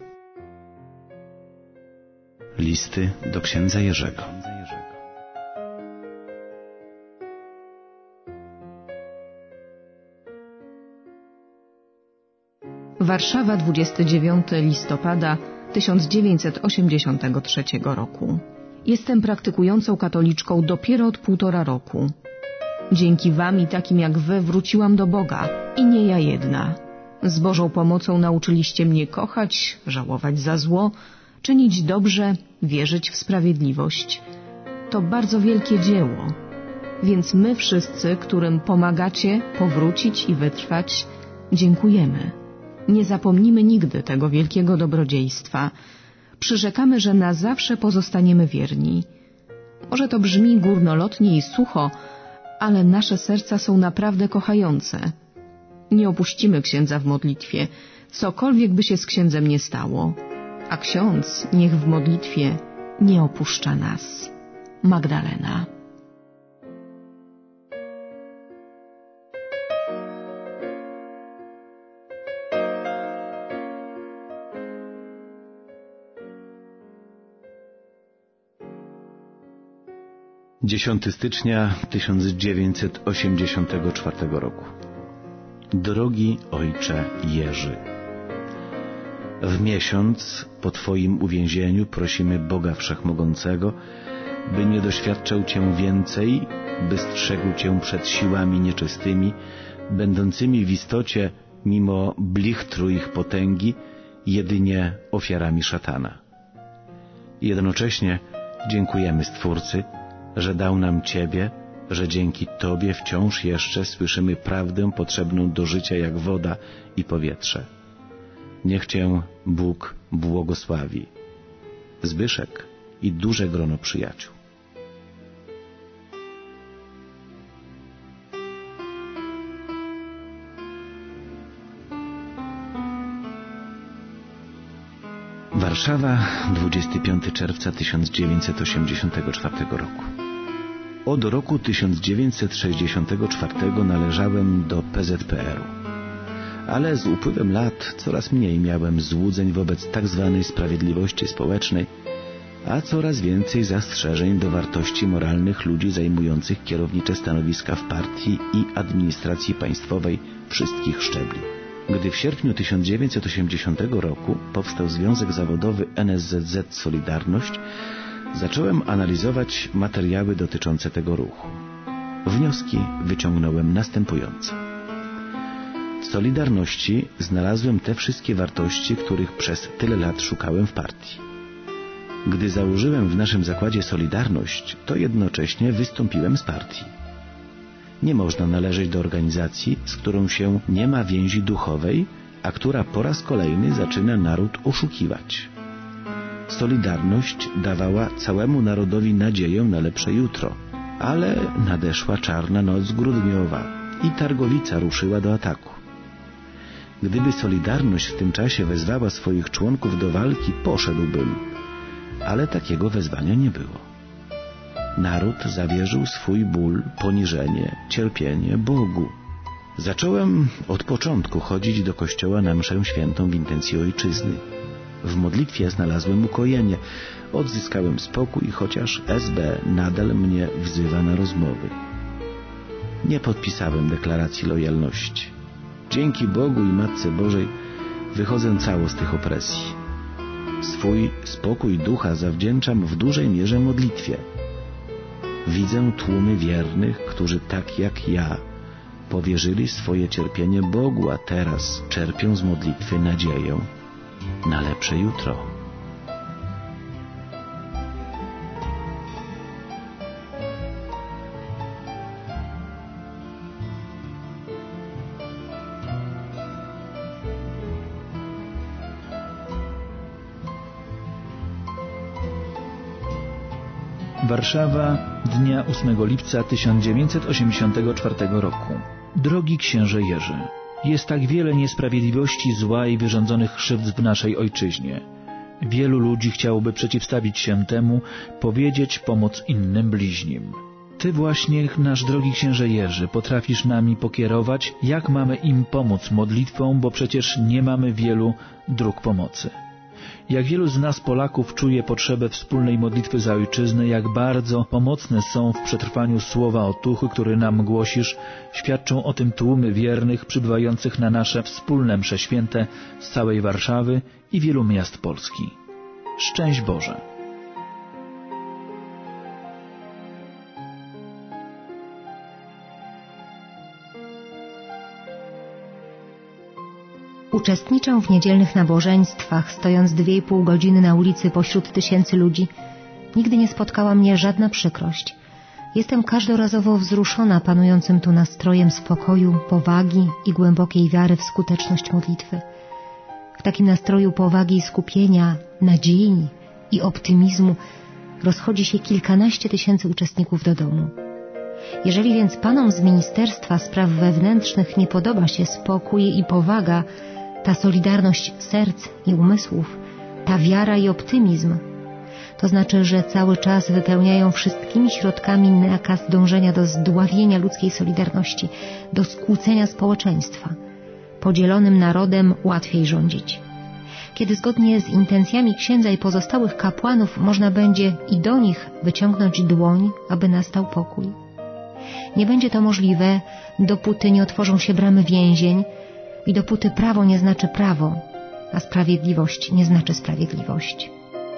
[SPEAKER 2] Listy do księdza Jerzego.
[SPEAKER 3] Warszawa, dwudziestego dziewiątego listopada tysiąc dziewięćset osiemdziesiątego trzeciego roku. Jestem praktykującą katoliczką dopiero od półtora roku. Dzięki wam i takim jak wy wróciłam do Boga i nie ja jedna. Z Bożą pomocą nauczyliście mnie kochać, żałować za zło, czynić dobrze, wierzyć w sprawiedliwość. To bardzo wielkie dzieło. Więc my wszyscy, którym pomagacie powrócić i wytrwać, dziękujemy. Nie zapomnimy nigdy tego wielkiego dobrodziejstwa. Przyrzekamy, że na zawsze pozostaniemy wierni. Może to brzmi górnolotnie i sucho, ale nasze serca są naprawdę kochające. Nie opuścimy księdza w modlitwie, cokolwiek by się z księdzem nie stało. A ksiądz niech w modlitwie nie opuszcza nas. Magdalena.
[SPEAKER 2] dziesiątego stycznia tysiąc dziewięćset osiemdziesiątego czwartego roku. Drogi ojcze Jerzy, w miesiąc po Twoim uwięzieniu prosimy Boga Wszechmogącego, by nie doświadczał Cię więcej, by strzegł Cię przed siłami nieczystymi, będącymi w istocie, mimo blichtru ich potęgi, jedynie ofiarami szatana. Jednocześnie dziękujemy Stwórcy, że dał nam Ciebie, że dzięki Tobie wciąż jeszcze słyszymy prawdę potrzebną do życia jak woda i powietrze. Niech Cię Bóg błogosławi. Zbyszek i duże grono przyjaciół. Warszawa, dwudziestego piątego czerwca tysiąc dziewięćset osiemdziesiątego czwartego roku. Od roku tysiąc dziewięćset sześćdziesiątego czwartego należałem do P Z P R u, ale z upływem lat coraz mniej miałem złudzeń wobec tak zwanej sprawiedliwości społecznej, a coraz więcej zastrzeżeń do wartości moralnych ludzi zajmujących kierownicze stanowiska w partii i administracji państwowej wszystkich szczebli. Gdy w sierpniu tysiąc dziewięćset osiemdziesiątego roku powstał Związek Zawodowy N S Z Z Solidarność, zacząłem analizować materiały dotyczące tego ruchu. Wnioski wyciągnąłem następujące. W Solidarności znalazłem te wszystkie wartości, których przez tyle lat szukałem w partii. Gdy założyłem w naszym zakładzie Solidarność, to jednocześnie wystąpiłem z partii. Nie można należeć do organizacji, z którą się nie ma więzi duchowej, a która po raz kolejny zaczyna naród oszukiwać. Solidarność dawała całemu narodowi nadzieję na lepsze jutro, ale nadeszła czarna noc grudniowa i Targowica ruszyła do ataku. Gdyby Solidarność w tym czasie wezwała swoich członków do walki, poszedłbym, ale takiego wezwania nie było. Naród zawierzył swój ból, poniżenie, cierpienie Bogu. Zacząłem od początku chodzić do kościoła na mszę świętą w intencji ojczyzny. W modlitwie znalazłem ukojenie, odzyskałem spokój, chociaż S B nadal mnie wzywa na rozmowy. Nie podpisałem deklaracji lojalności. Dzięki Bogu i Matce Bożej wychodzę cało z tych opresji. Swój spokój ducha zawdzięczam w dużej mierze modlitwie. Widzę tłumy wiernych, którzy tak jak ja powierzyli swoje cierpienie Bogu, a teraz czerpią z modlitwy nadzieję na lepsze jutro.
[SPEAKER 1] Warszawa, dnia ósmego lipca tysiąc dziewięćset osiemdziesiątego czwartego roku. Drogi księże Jerzy, jest tak wiele niesprawiedliwości, zła i wyrządzonych krzywd w naszej ojczyźnie. Wielu ludzi chciałoby przeciwstawić się temu, powiedzieć, pomóc innym bliźnim. Ty właśnie, nasz drogi księże Jerzy, potrafisz nami pokierować, jak mamy im pomóc modlitwą, bo przecież nie mamy wielu dróg pomocy. Jak wielu z nas Polaków czuje potrzebę wspólnej modlitwy za ojczyznę, jak bardzo pomocne są w przetrwaniu słowa otuchy, które nam głosisz, świadczą o tym tłumy wiernych przybywających na nasze wspólne msze święte z całej Warszawy i wielu miast Polski. Szczęść Boże!
[SPEAKER 4] Uczestniczę w niedzielnych nabożeństwach, stojąc dwie i pół godziny na ulicy pośród tysięcy ludzi. Nigdy nie spotkała mnie żadna przykrość. Jestem każdorazowo wzruszona panującym tu nastrojem spokoju, powagi i głębokiej wiary w skuteczność modlitwy. W takim nastroju powagi i skupienia, nadziei i optymizmu rozchodzi się kilkanaście tysięcy uczestników do domu. Jeżeli więc panom z Ministerstwa Spraw Wewnętrznych nie podoba się spokój i powaga, ta solidarność serc i umysłów, ta wiara i optymizm, to znaczy, że cały czas wypełniają wszystkimi środkami nakaz dążenia do zdławienia ludzkiej solidarności, do skłócenia społeczeństwa. Podzielonym narodem łatwiej rządzić. Kiedy zgodnie z intencjami księdza i pozostałych kapłanów można będzie i do nich wyciągnąć dłoń, aby nastał pokój. Nie będzie to możliwe, dopóty nie otworzą się bramy więzień i dopóty prawo nie znaczy prawo, a sprawiedliwość nie znaczy sprawiedliwość.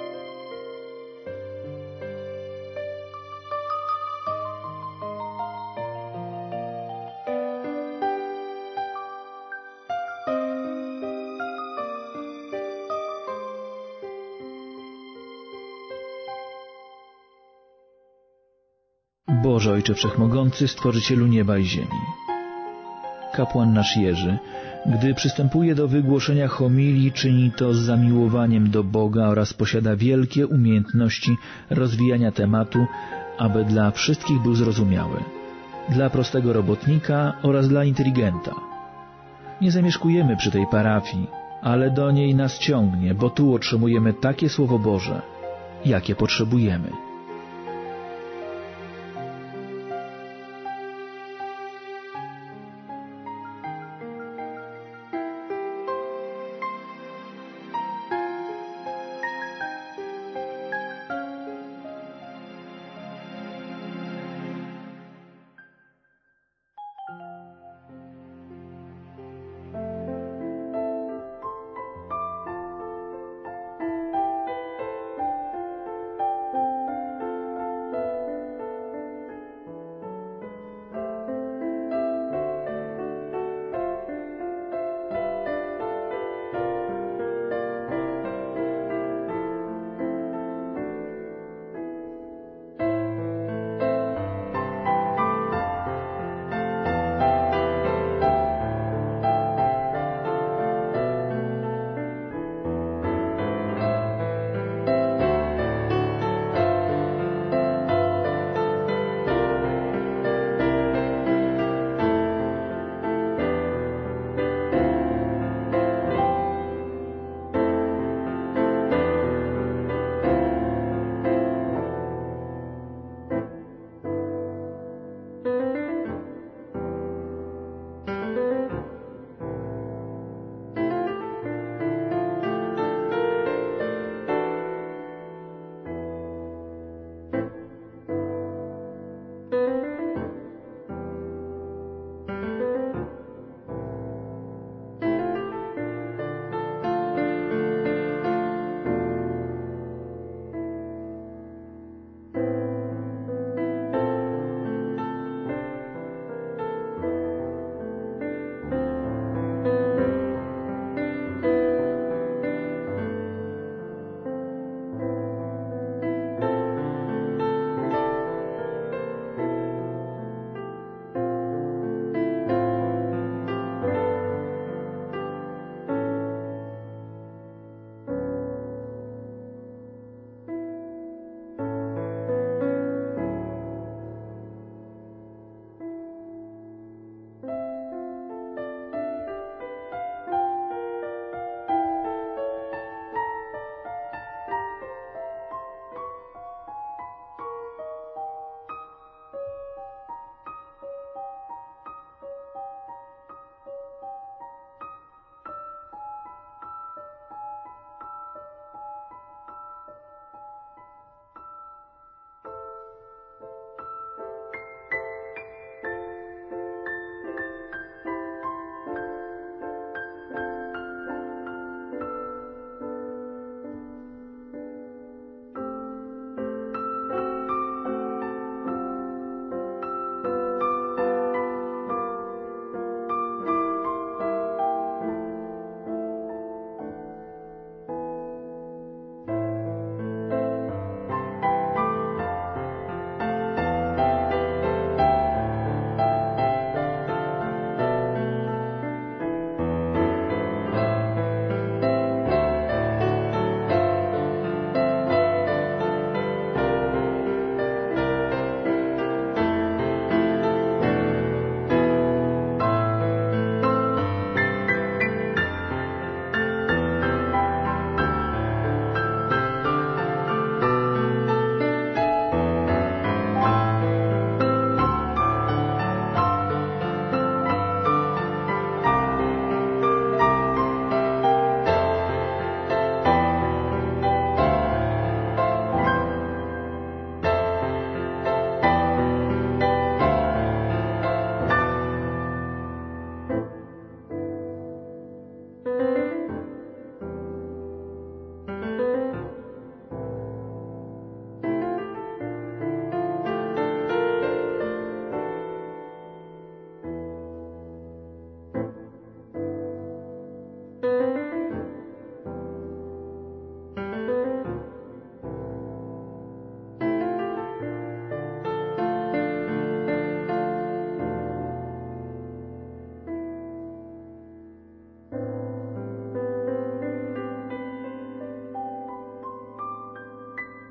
[SPEAKER 1] Boże Ojcze Wszechmogący, Stworzycielu nieba i ziemi. Kapłan nasz Jerzy, gdy przystępuje do wygłoszenia homilii, czyni to z zamiłowaniem do Boga oraz posiada wielkie umiejętności rozwijania tematu, aby dla wszystkich był zrozumiały, dla prostego robotnika oraz dla inteligenta. Nie zamieszkujemy przy tej parafii, ale do niej nas ciągnie, bo tu otrzymujemy takie Słowo Boże, jakie potrzebujemy.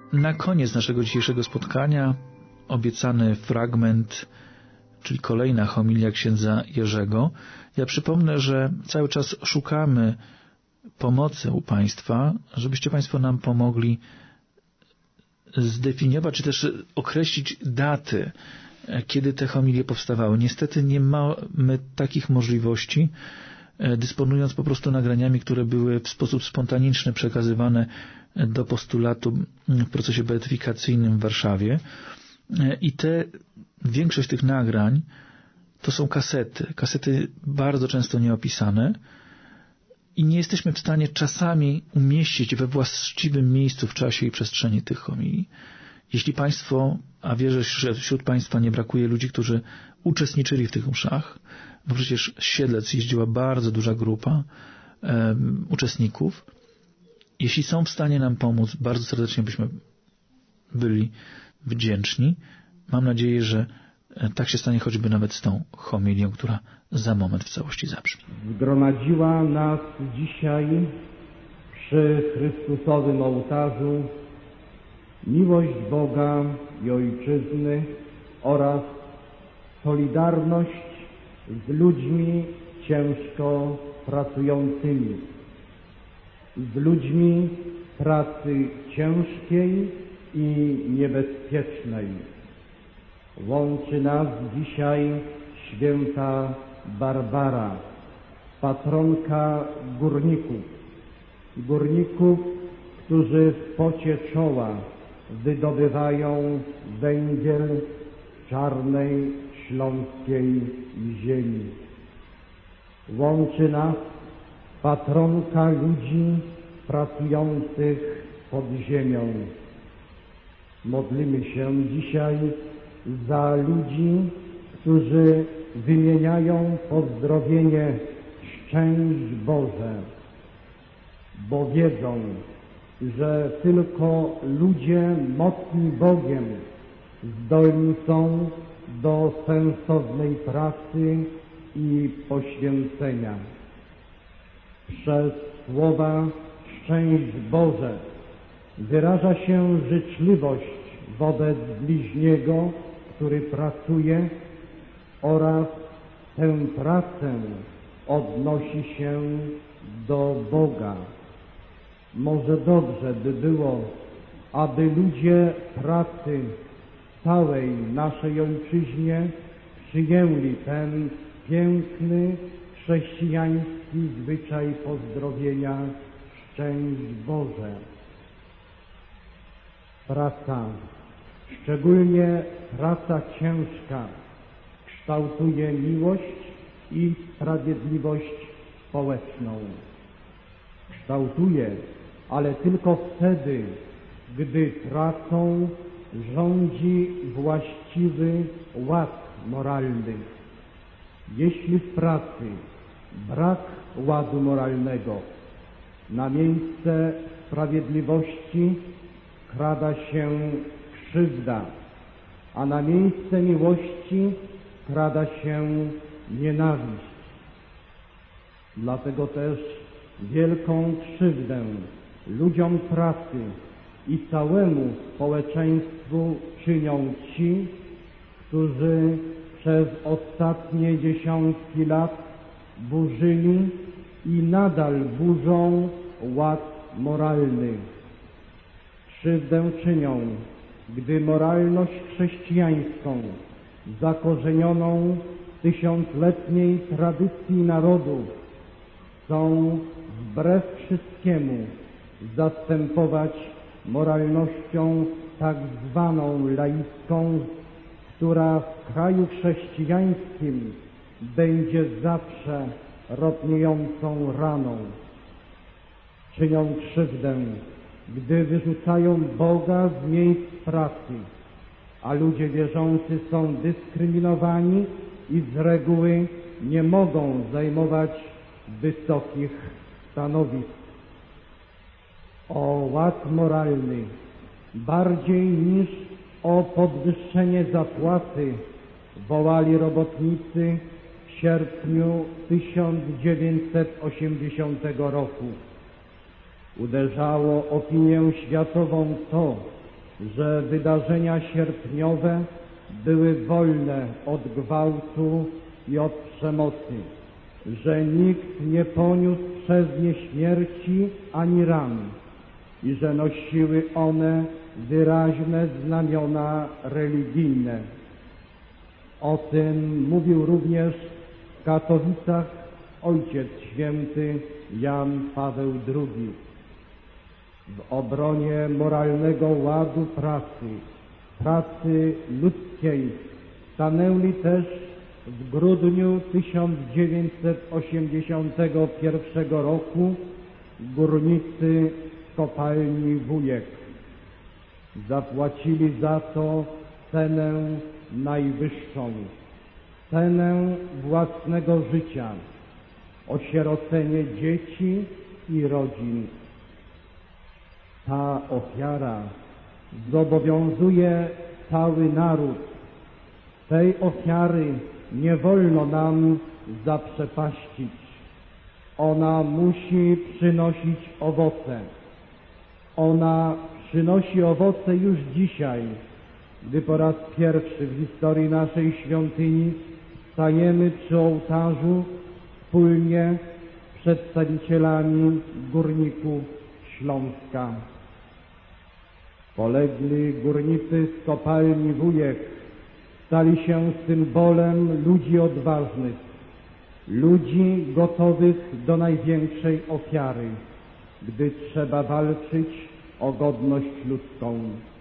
[SPEAKER 1] na koniec naszego dzisiejszego spotkania obiecany fragment, czyli kolejna homilia księdza Jerzego. Ja przypomnę, że cały czas szukamy pomocy u Państwa, żebyście Państwo nam pomogli zdefiniować, czy też określić daty, kiedy te homilie powstawały. Niestety nie mamy takich możliwości, dysponując po prostu nagraniami, które były w sposób spontaniczny przekazywane do postulatu w procesie beatyfikacyjnym w Warszawie. I te, większość tych nagrań to są kasety. Kasety bardzo często nieopisane i nie jesteśmy w stanie czasami umieścić we właściwym miejscu w czasie i przestrzeni tych homilii. Jeśli Państwo, a wierzę, że wśród Państwa nie brakuje ludzi, którzy uczestniczyli w tych mszach, bo przecież z Siedlec jeździła bardzo duża grupa um, uczestników. Jeśli są w stanie nam pomóc, bardzo serdecznie byśmy byli wdzięczni. Mam nadzieję, że tak się stanie choćby nawet z tą homilią, która za moment w całości zabrzmi.
[SPEAKER 5] Zgromadziła nas dzisiaj przy Chrystusowym ołtarzu miłość Boga i Ojczyzny oraz solidarność z ludźmi ciężko pracującymi, z ludźmi pracy ciężkiej i niebezpiecznej. Łączy nas dzisiaj święta Barbara, patronka górników, górników, którzy w pocie czoła wydobywają węgiel z czarnej śląskiej ziemi. Łączy nas patronka ludzi pracujących pod ziemią. Modlimy się dzisiaj za ludzi, którzy wymieniają pozdrowienie Szczęść Boże, bo wiedzą, że tylko ludzie mocni Bogiem zdolni są do sensownej pracy i poświęcenia. Przez słowa Szczęść Boże wyraża się życzliwość wobec bliźniego, który pracuje, oraz tę pracę odnosi się do Boga. Może dobrze by było, aby ludzie pracy w całej naszej ojczyźnie przyjęli ten piękny, chrześcijański zwyczaj pozdrowienia Szczęść Boże. Praca, szczególnie praca ciężka, kształtuje miłość i sprawiedliwość społeczną. Kształtuje, ale tylko wtedy, gdy pracą rządzi właściwy ład moralny. Jeśli w pracy brak ładu moralnego, na miejsce sprawiedliwości krada się krzywda, a na miejsce miłości krada się nienawiść. Dlatego też wielką krzywdę ludziom pracy i całemu społeczeństwu czynią ci, którzy przez ostatnie dziesiątki lat burzyli i nadal burzą ład moralny. Krzywdę czynią, gdy moralność chrześcijańską, zakorzenioną w tysiącletniej tradycji narodu, chcą wbrew wszystkiemu zastępować moralnością tak zwaną laicką, która w kraju chrześcijańskim będzie zawsze ropniejącą raną. Czynią krzywdę, gdy wyrzucają Boga z miejsc pracy, a ludzie wierzący są dyskryminowani i z reguły nie mogą zajmować wysokich stanowisk. O ład moralny, bardziej niż o podwyższenie zapłaty, wołali robotnicy w sierpniu tysiąc dziewięćset osiemdziesiątego roku. Uderzało opinię światową to, że wydarzenia sierpniowe były wolne od gwałtu i od przemocy, że nikt nie poniósł przez nie śmierci ani ran i że nosiły one wyraźne znamiona religijne. O tym mówił również w Katowicach Ojciec Święty Jan Paweł drugi. W obronie moralnego ładu pracy, pracy ludzkiej stanęli też w grudniu tysiąc dziewięćset osiemdziesiątego pierwszego roku górnicy z kopalni Wujek. Zapłacili za to cenę najwyższą, cenę własnego życia, osierocenie dzieci i rodzin. Ta ofiara zobowiązuje cały naród. Tej ofiary nie wolno nam zaprzepaścić. Ona musi przynosić owoce. Ona przynosi owoce już dzisiaj, gdy po raz pierwszy w historii naszej świątyni stajemy przy ołtarzu wspólnie z przedstawicielami górników Śląska. Polegli górnicy z kopalni Wujek stali się symbolem ludzi odważnych, ludzi gotowych do największej ofiary, gdy trzeba walczyć o godność ludzką.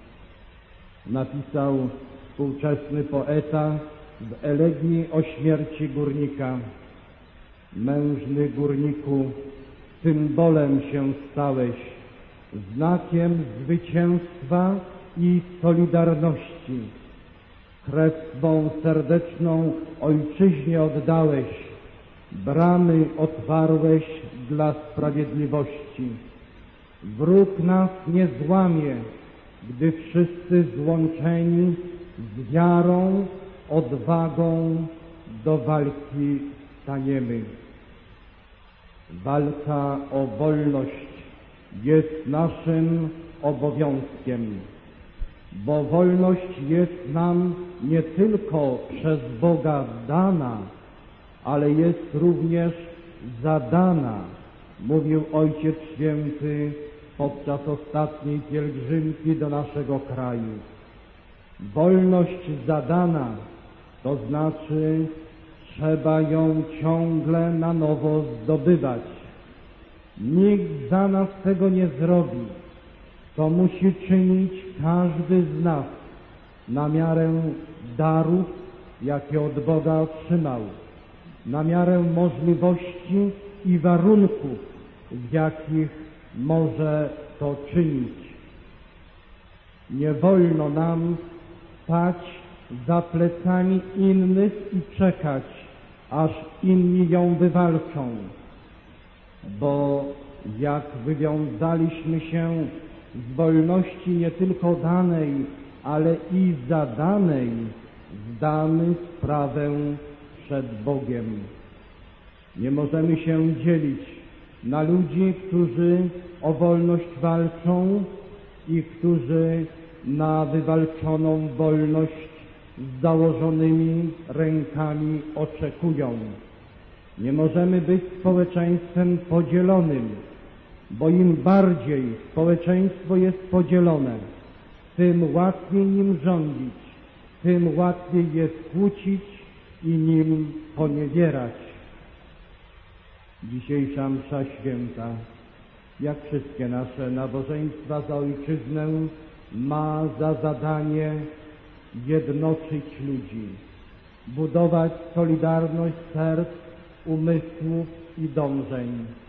[SPEAKER 5] Napisał współczesny poeta w elegii o śmierci górnika: mężny górniku, symbolem się stałeś, znakiem zwycięstwa i solidarności. Krew swą serdeczną ojczyźnie oddałeś, bramy otwarłeś dla sprawiedliwości. Wróg nas nie złamie, gdy wszyscy złączeni z wiarą, odwagą do walki staniemy. Walka o wolność jest naszym obowiązkiem, bo wolność jest nam nie tylko przez Boga dana, ale jest również zadana, mówił Ojciec Święty podczas ostatniej pielgrzymki do naszego kraju. Wolność zadana, to znaczy trzeba ją ciągle na nowo zdobywać. Nikt za nas tego nie zrobi. To musi czynić każdy z nas na miarę darów, jakie od Boga otrzymał, na miarę możliwości i warunków, w jakich może to czynić. Nie wolno nam stać za plecami innych i czekać, aż inni ją wywalczą, bo jak wywiązaliśmy się z wolności nie tylko danej, ale i zadanej, zdamy sprawę przed Bogiem. Nie możemy się dzielić na ludzi, którzy o wolność walczą i którzy na wywalczoną wolność z założonymi rękami oczekują. Nie możemy być społeczeństwem podzielonym, bo im bardziej społeczeństwo jest podzielone, tym łatwiej nim rządzić, tym łatwiej jest kłócić i nim poniewierać. Dzisiejsza msza święta, jak wszystkie nasze nabożeństwa za ojczyznę, ma za zadanie jednoczyć ludzi, budować solidarność serc, umysłów i dążeń,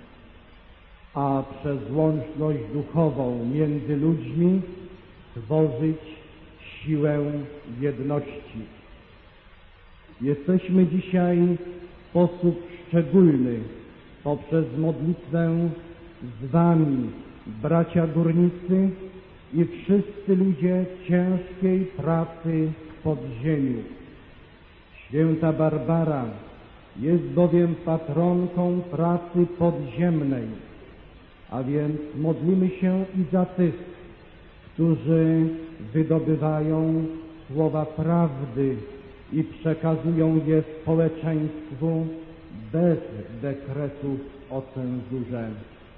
[SPEAKER 5] a przez łączność duchową między ludźmi tworzyć siłę jedności. Jesteśmy dzisiaj w sposób szczególny poprzez modlitwę z Wami, bracia górnicy i wszyscy ludzie ciężkiej pracy w podziemiu. Święta Barbara jest bowiem patronką pracy podziemnej, a więc modlimy się i za tych, którzy wydobywają słowa prawdy i przekazują je społeczeństwu bez dekretów o cenzurze.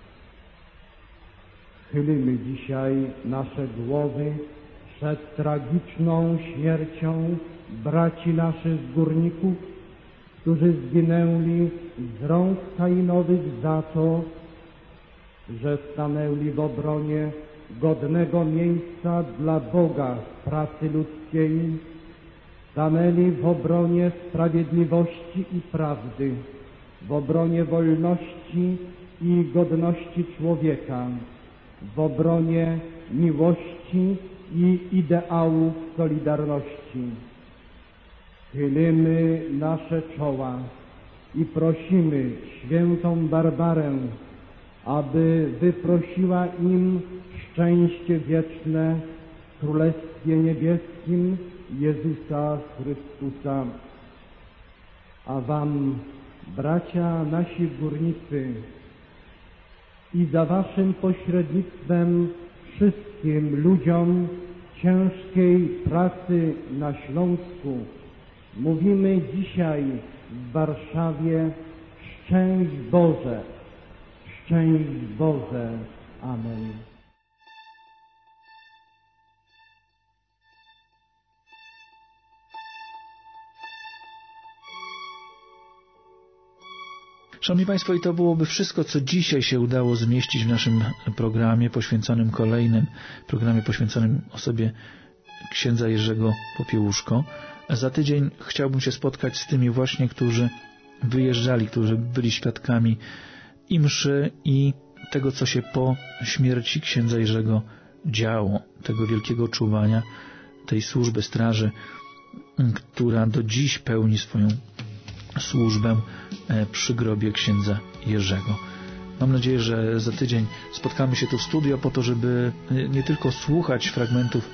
[SPEAKER 5] Chylimy dzisiaj nasze głowy przed tragiczną śmiercią braci naszych górników, którzy zginęli z rąk Kainowych za to, że stanęli w obronie godnego miejsca dla Boga w pracy ludzkiej, stanęli w obronie sprawiedliwości i prawdy, w obronie wolności i godności człowieka, w obronie miłości i ideałów solidarności. Chylimy nasze czoła i prosimy świętą Barbarę, aby wyprosiła im szczęście wieczne w Królestwie Niebieskim Jezusa Chrystusa. A wam, bracia nasi górnicy, i za waszym pośrednictwem wszystkim ludziom ciężkiej pracy na Śląsku mówimy dzisiaj w Warszawie: szczęść Boże, szczęść Boże. Amen.
[SPEAKER 1] Szanowni Państwo, i to byłoby wszystko, co dzisiaj się udało zmieścić w naszym programie poświęconym kolejnym, programie poświęconym osobie księdza Jerzego Popiełuszko. Za tydzień chciałbym się spotkać z tymi właśnie, którzy wyjeżdżali, którzy byli świadkami i mszy, i tego, co się po śmierci księdza Jerzego działo, tego wielkiego czuwania, tej służby straży, która do dziś pełni swoją służbę przy grobie księdza Jerzego. Mam nadzieję, że za tydzień spotkamy się tu w studio po to, żeby nie tylko słuchać fragmentów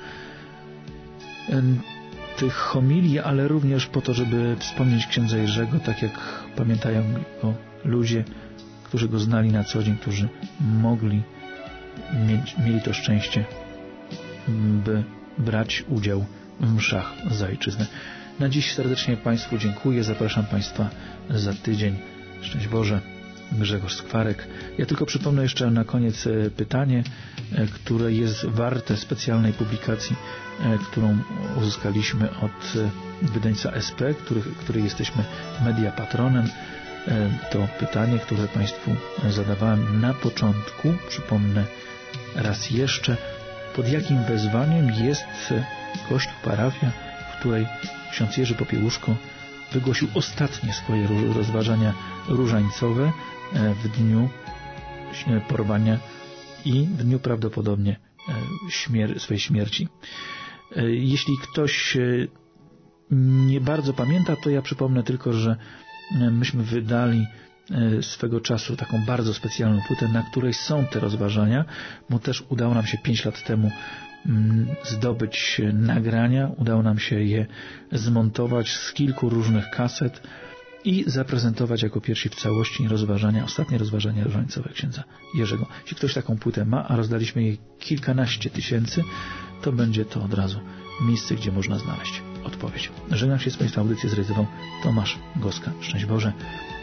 [SPEAKER 1] tych homilii, ale również po to, żeby wspomnieć księdza Jerzego, tak jak pamiętają go ludzie, którzy go znali na co dzień, którzy mogli mieć, mieli to szczęście, by brać udział w mszach za ojczyznę. Na dziś serdecznie Państwu dziękuję. Zapraszam Państwa za tydzień. Szczęść Boże. Grzegorz Skwarek. Ja tylko przypomnę jeszcze na koniec pytanie, które jest warte specjalnej publikacji, którą uzyskaliśmy od wydawnictwa S P, który, który jesteśmy media patronem. To pytanie, które Państwu zadawałem na początku. Przypomnę raz jeszcze, pod jakim wezwaniem jest kościół, parafia, w której ksiądz Jerzy Popiełuszko wygłosił ostatnie swoje rozważania różańcowe w dniu porwania i w dniu prawdopodobnie śmier- swojej śmierci. Jeśli ktoś nie bardzo pamięta, to ja przypomnę tylko, że myśmy wydali swego czasu taką bardzo specjalną płytę, na której są te rozważania, bo też udało nam się pięć lat temu zdobyć nagrania, udało nam się je zmontować z kilku różnych kaset i zaprezentować jako pierwsi w całości rozważania, ostatnie rozważania różańcowe księdza Jerzego. Jeśli ktoś taką płytę ma, a rozdaliśmy jej kilkanaście tysięcy, to będzie to od razu miejsce, gdzie można znaleźć odpowiedź. Żegnam się z Państwa, audycję zrealizował Tomasz Goska. Szczęść Boże.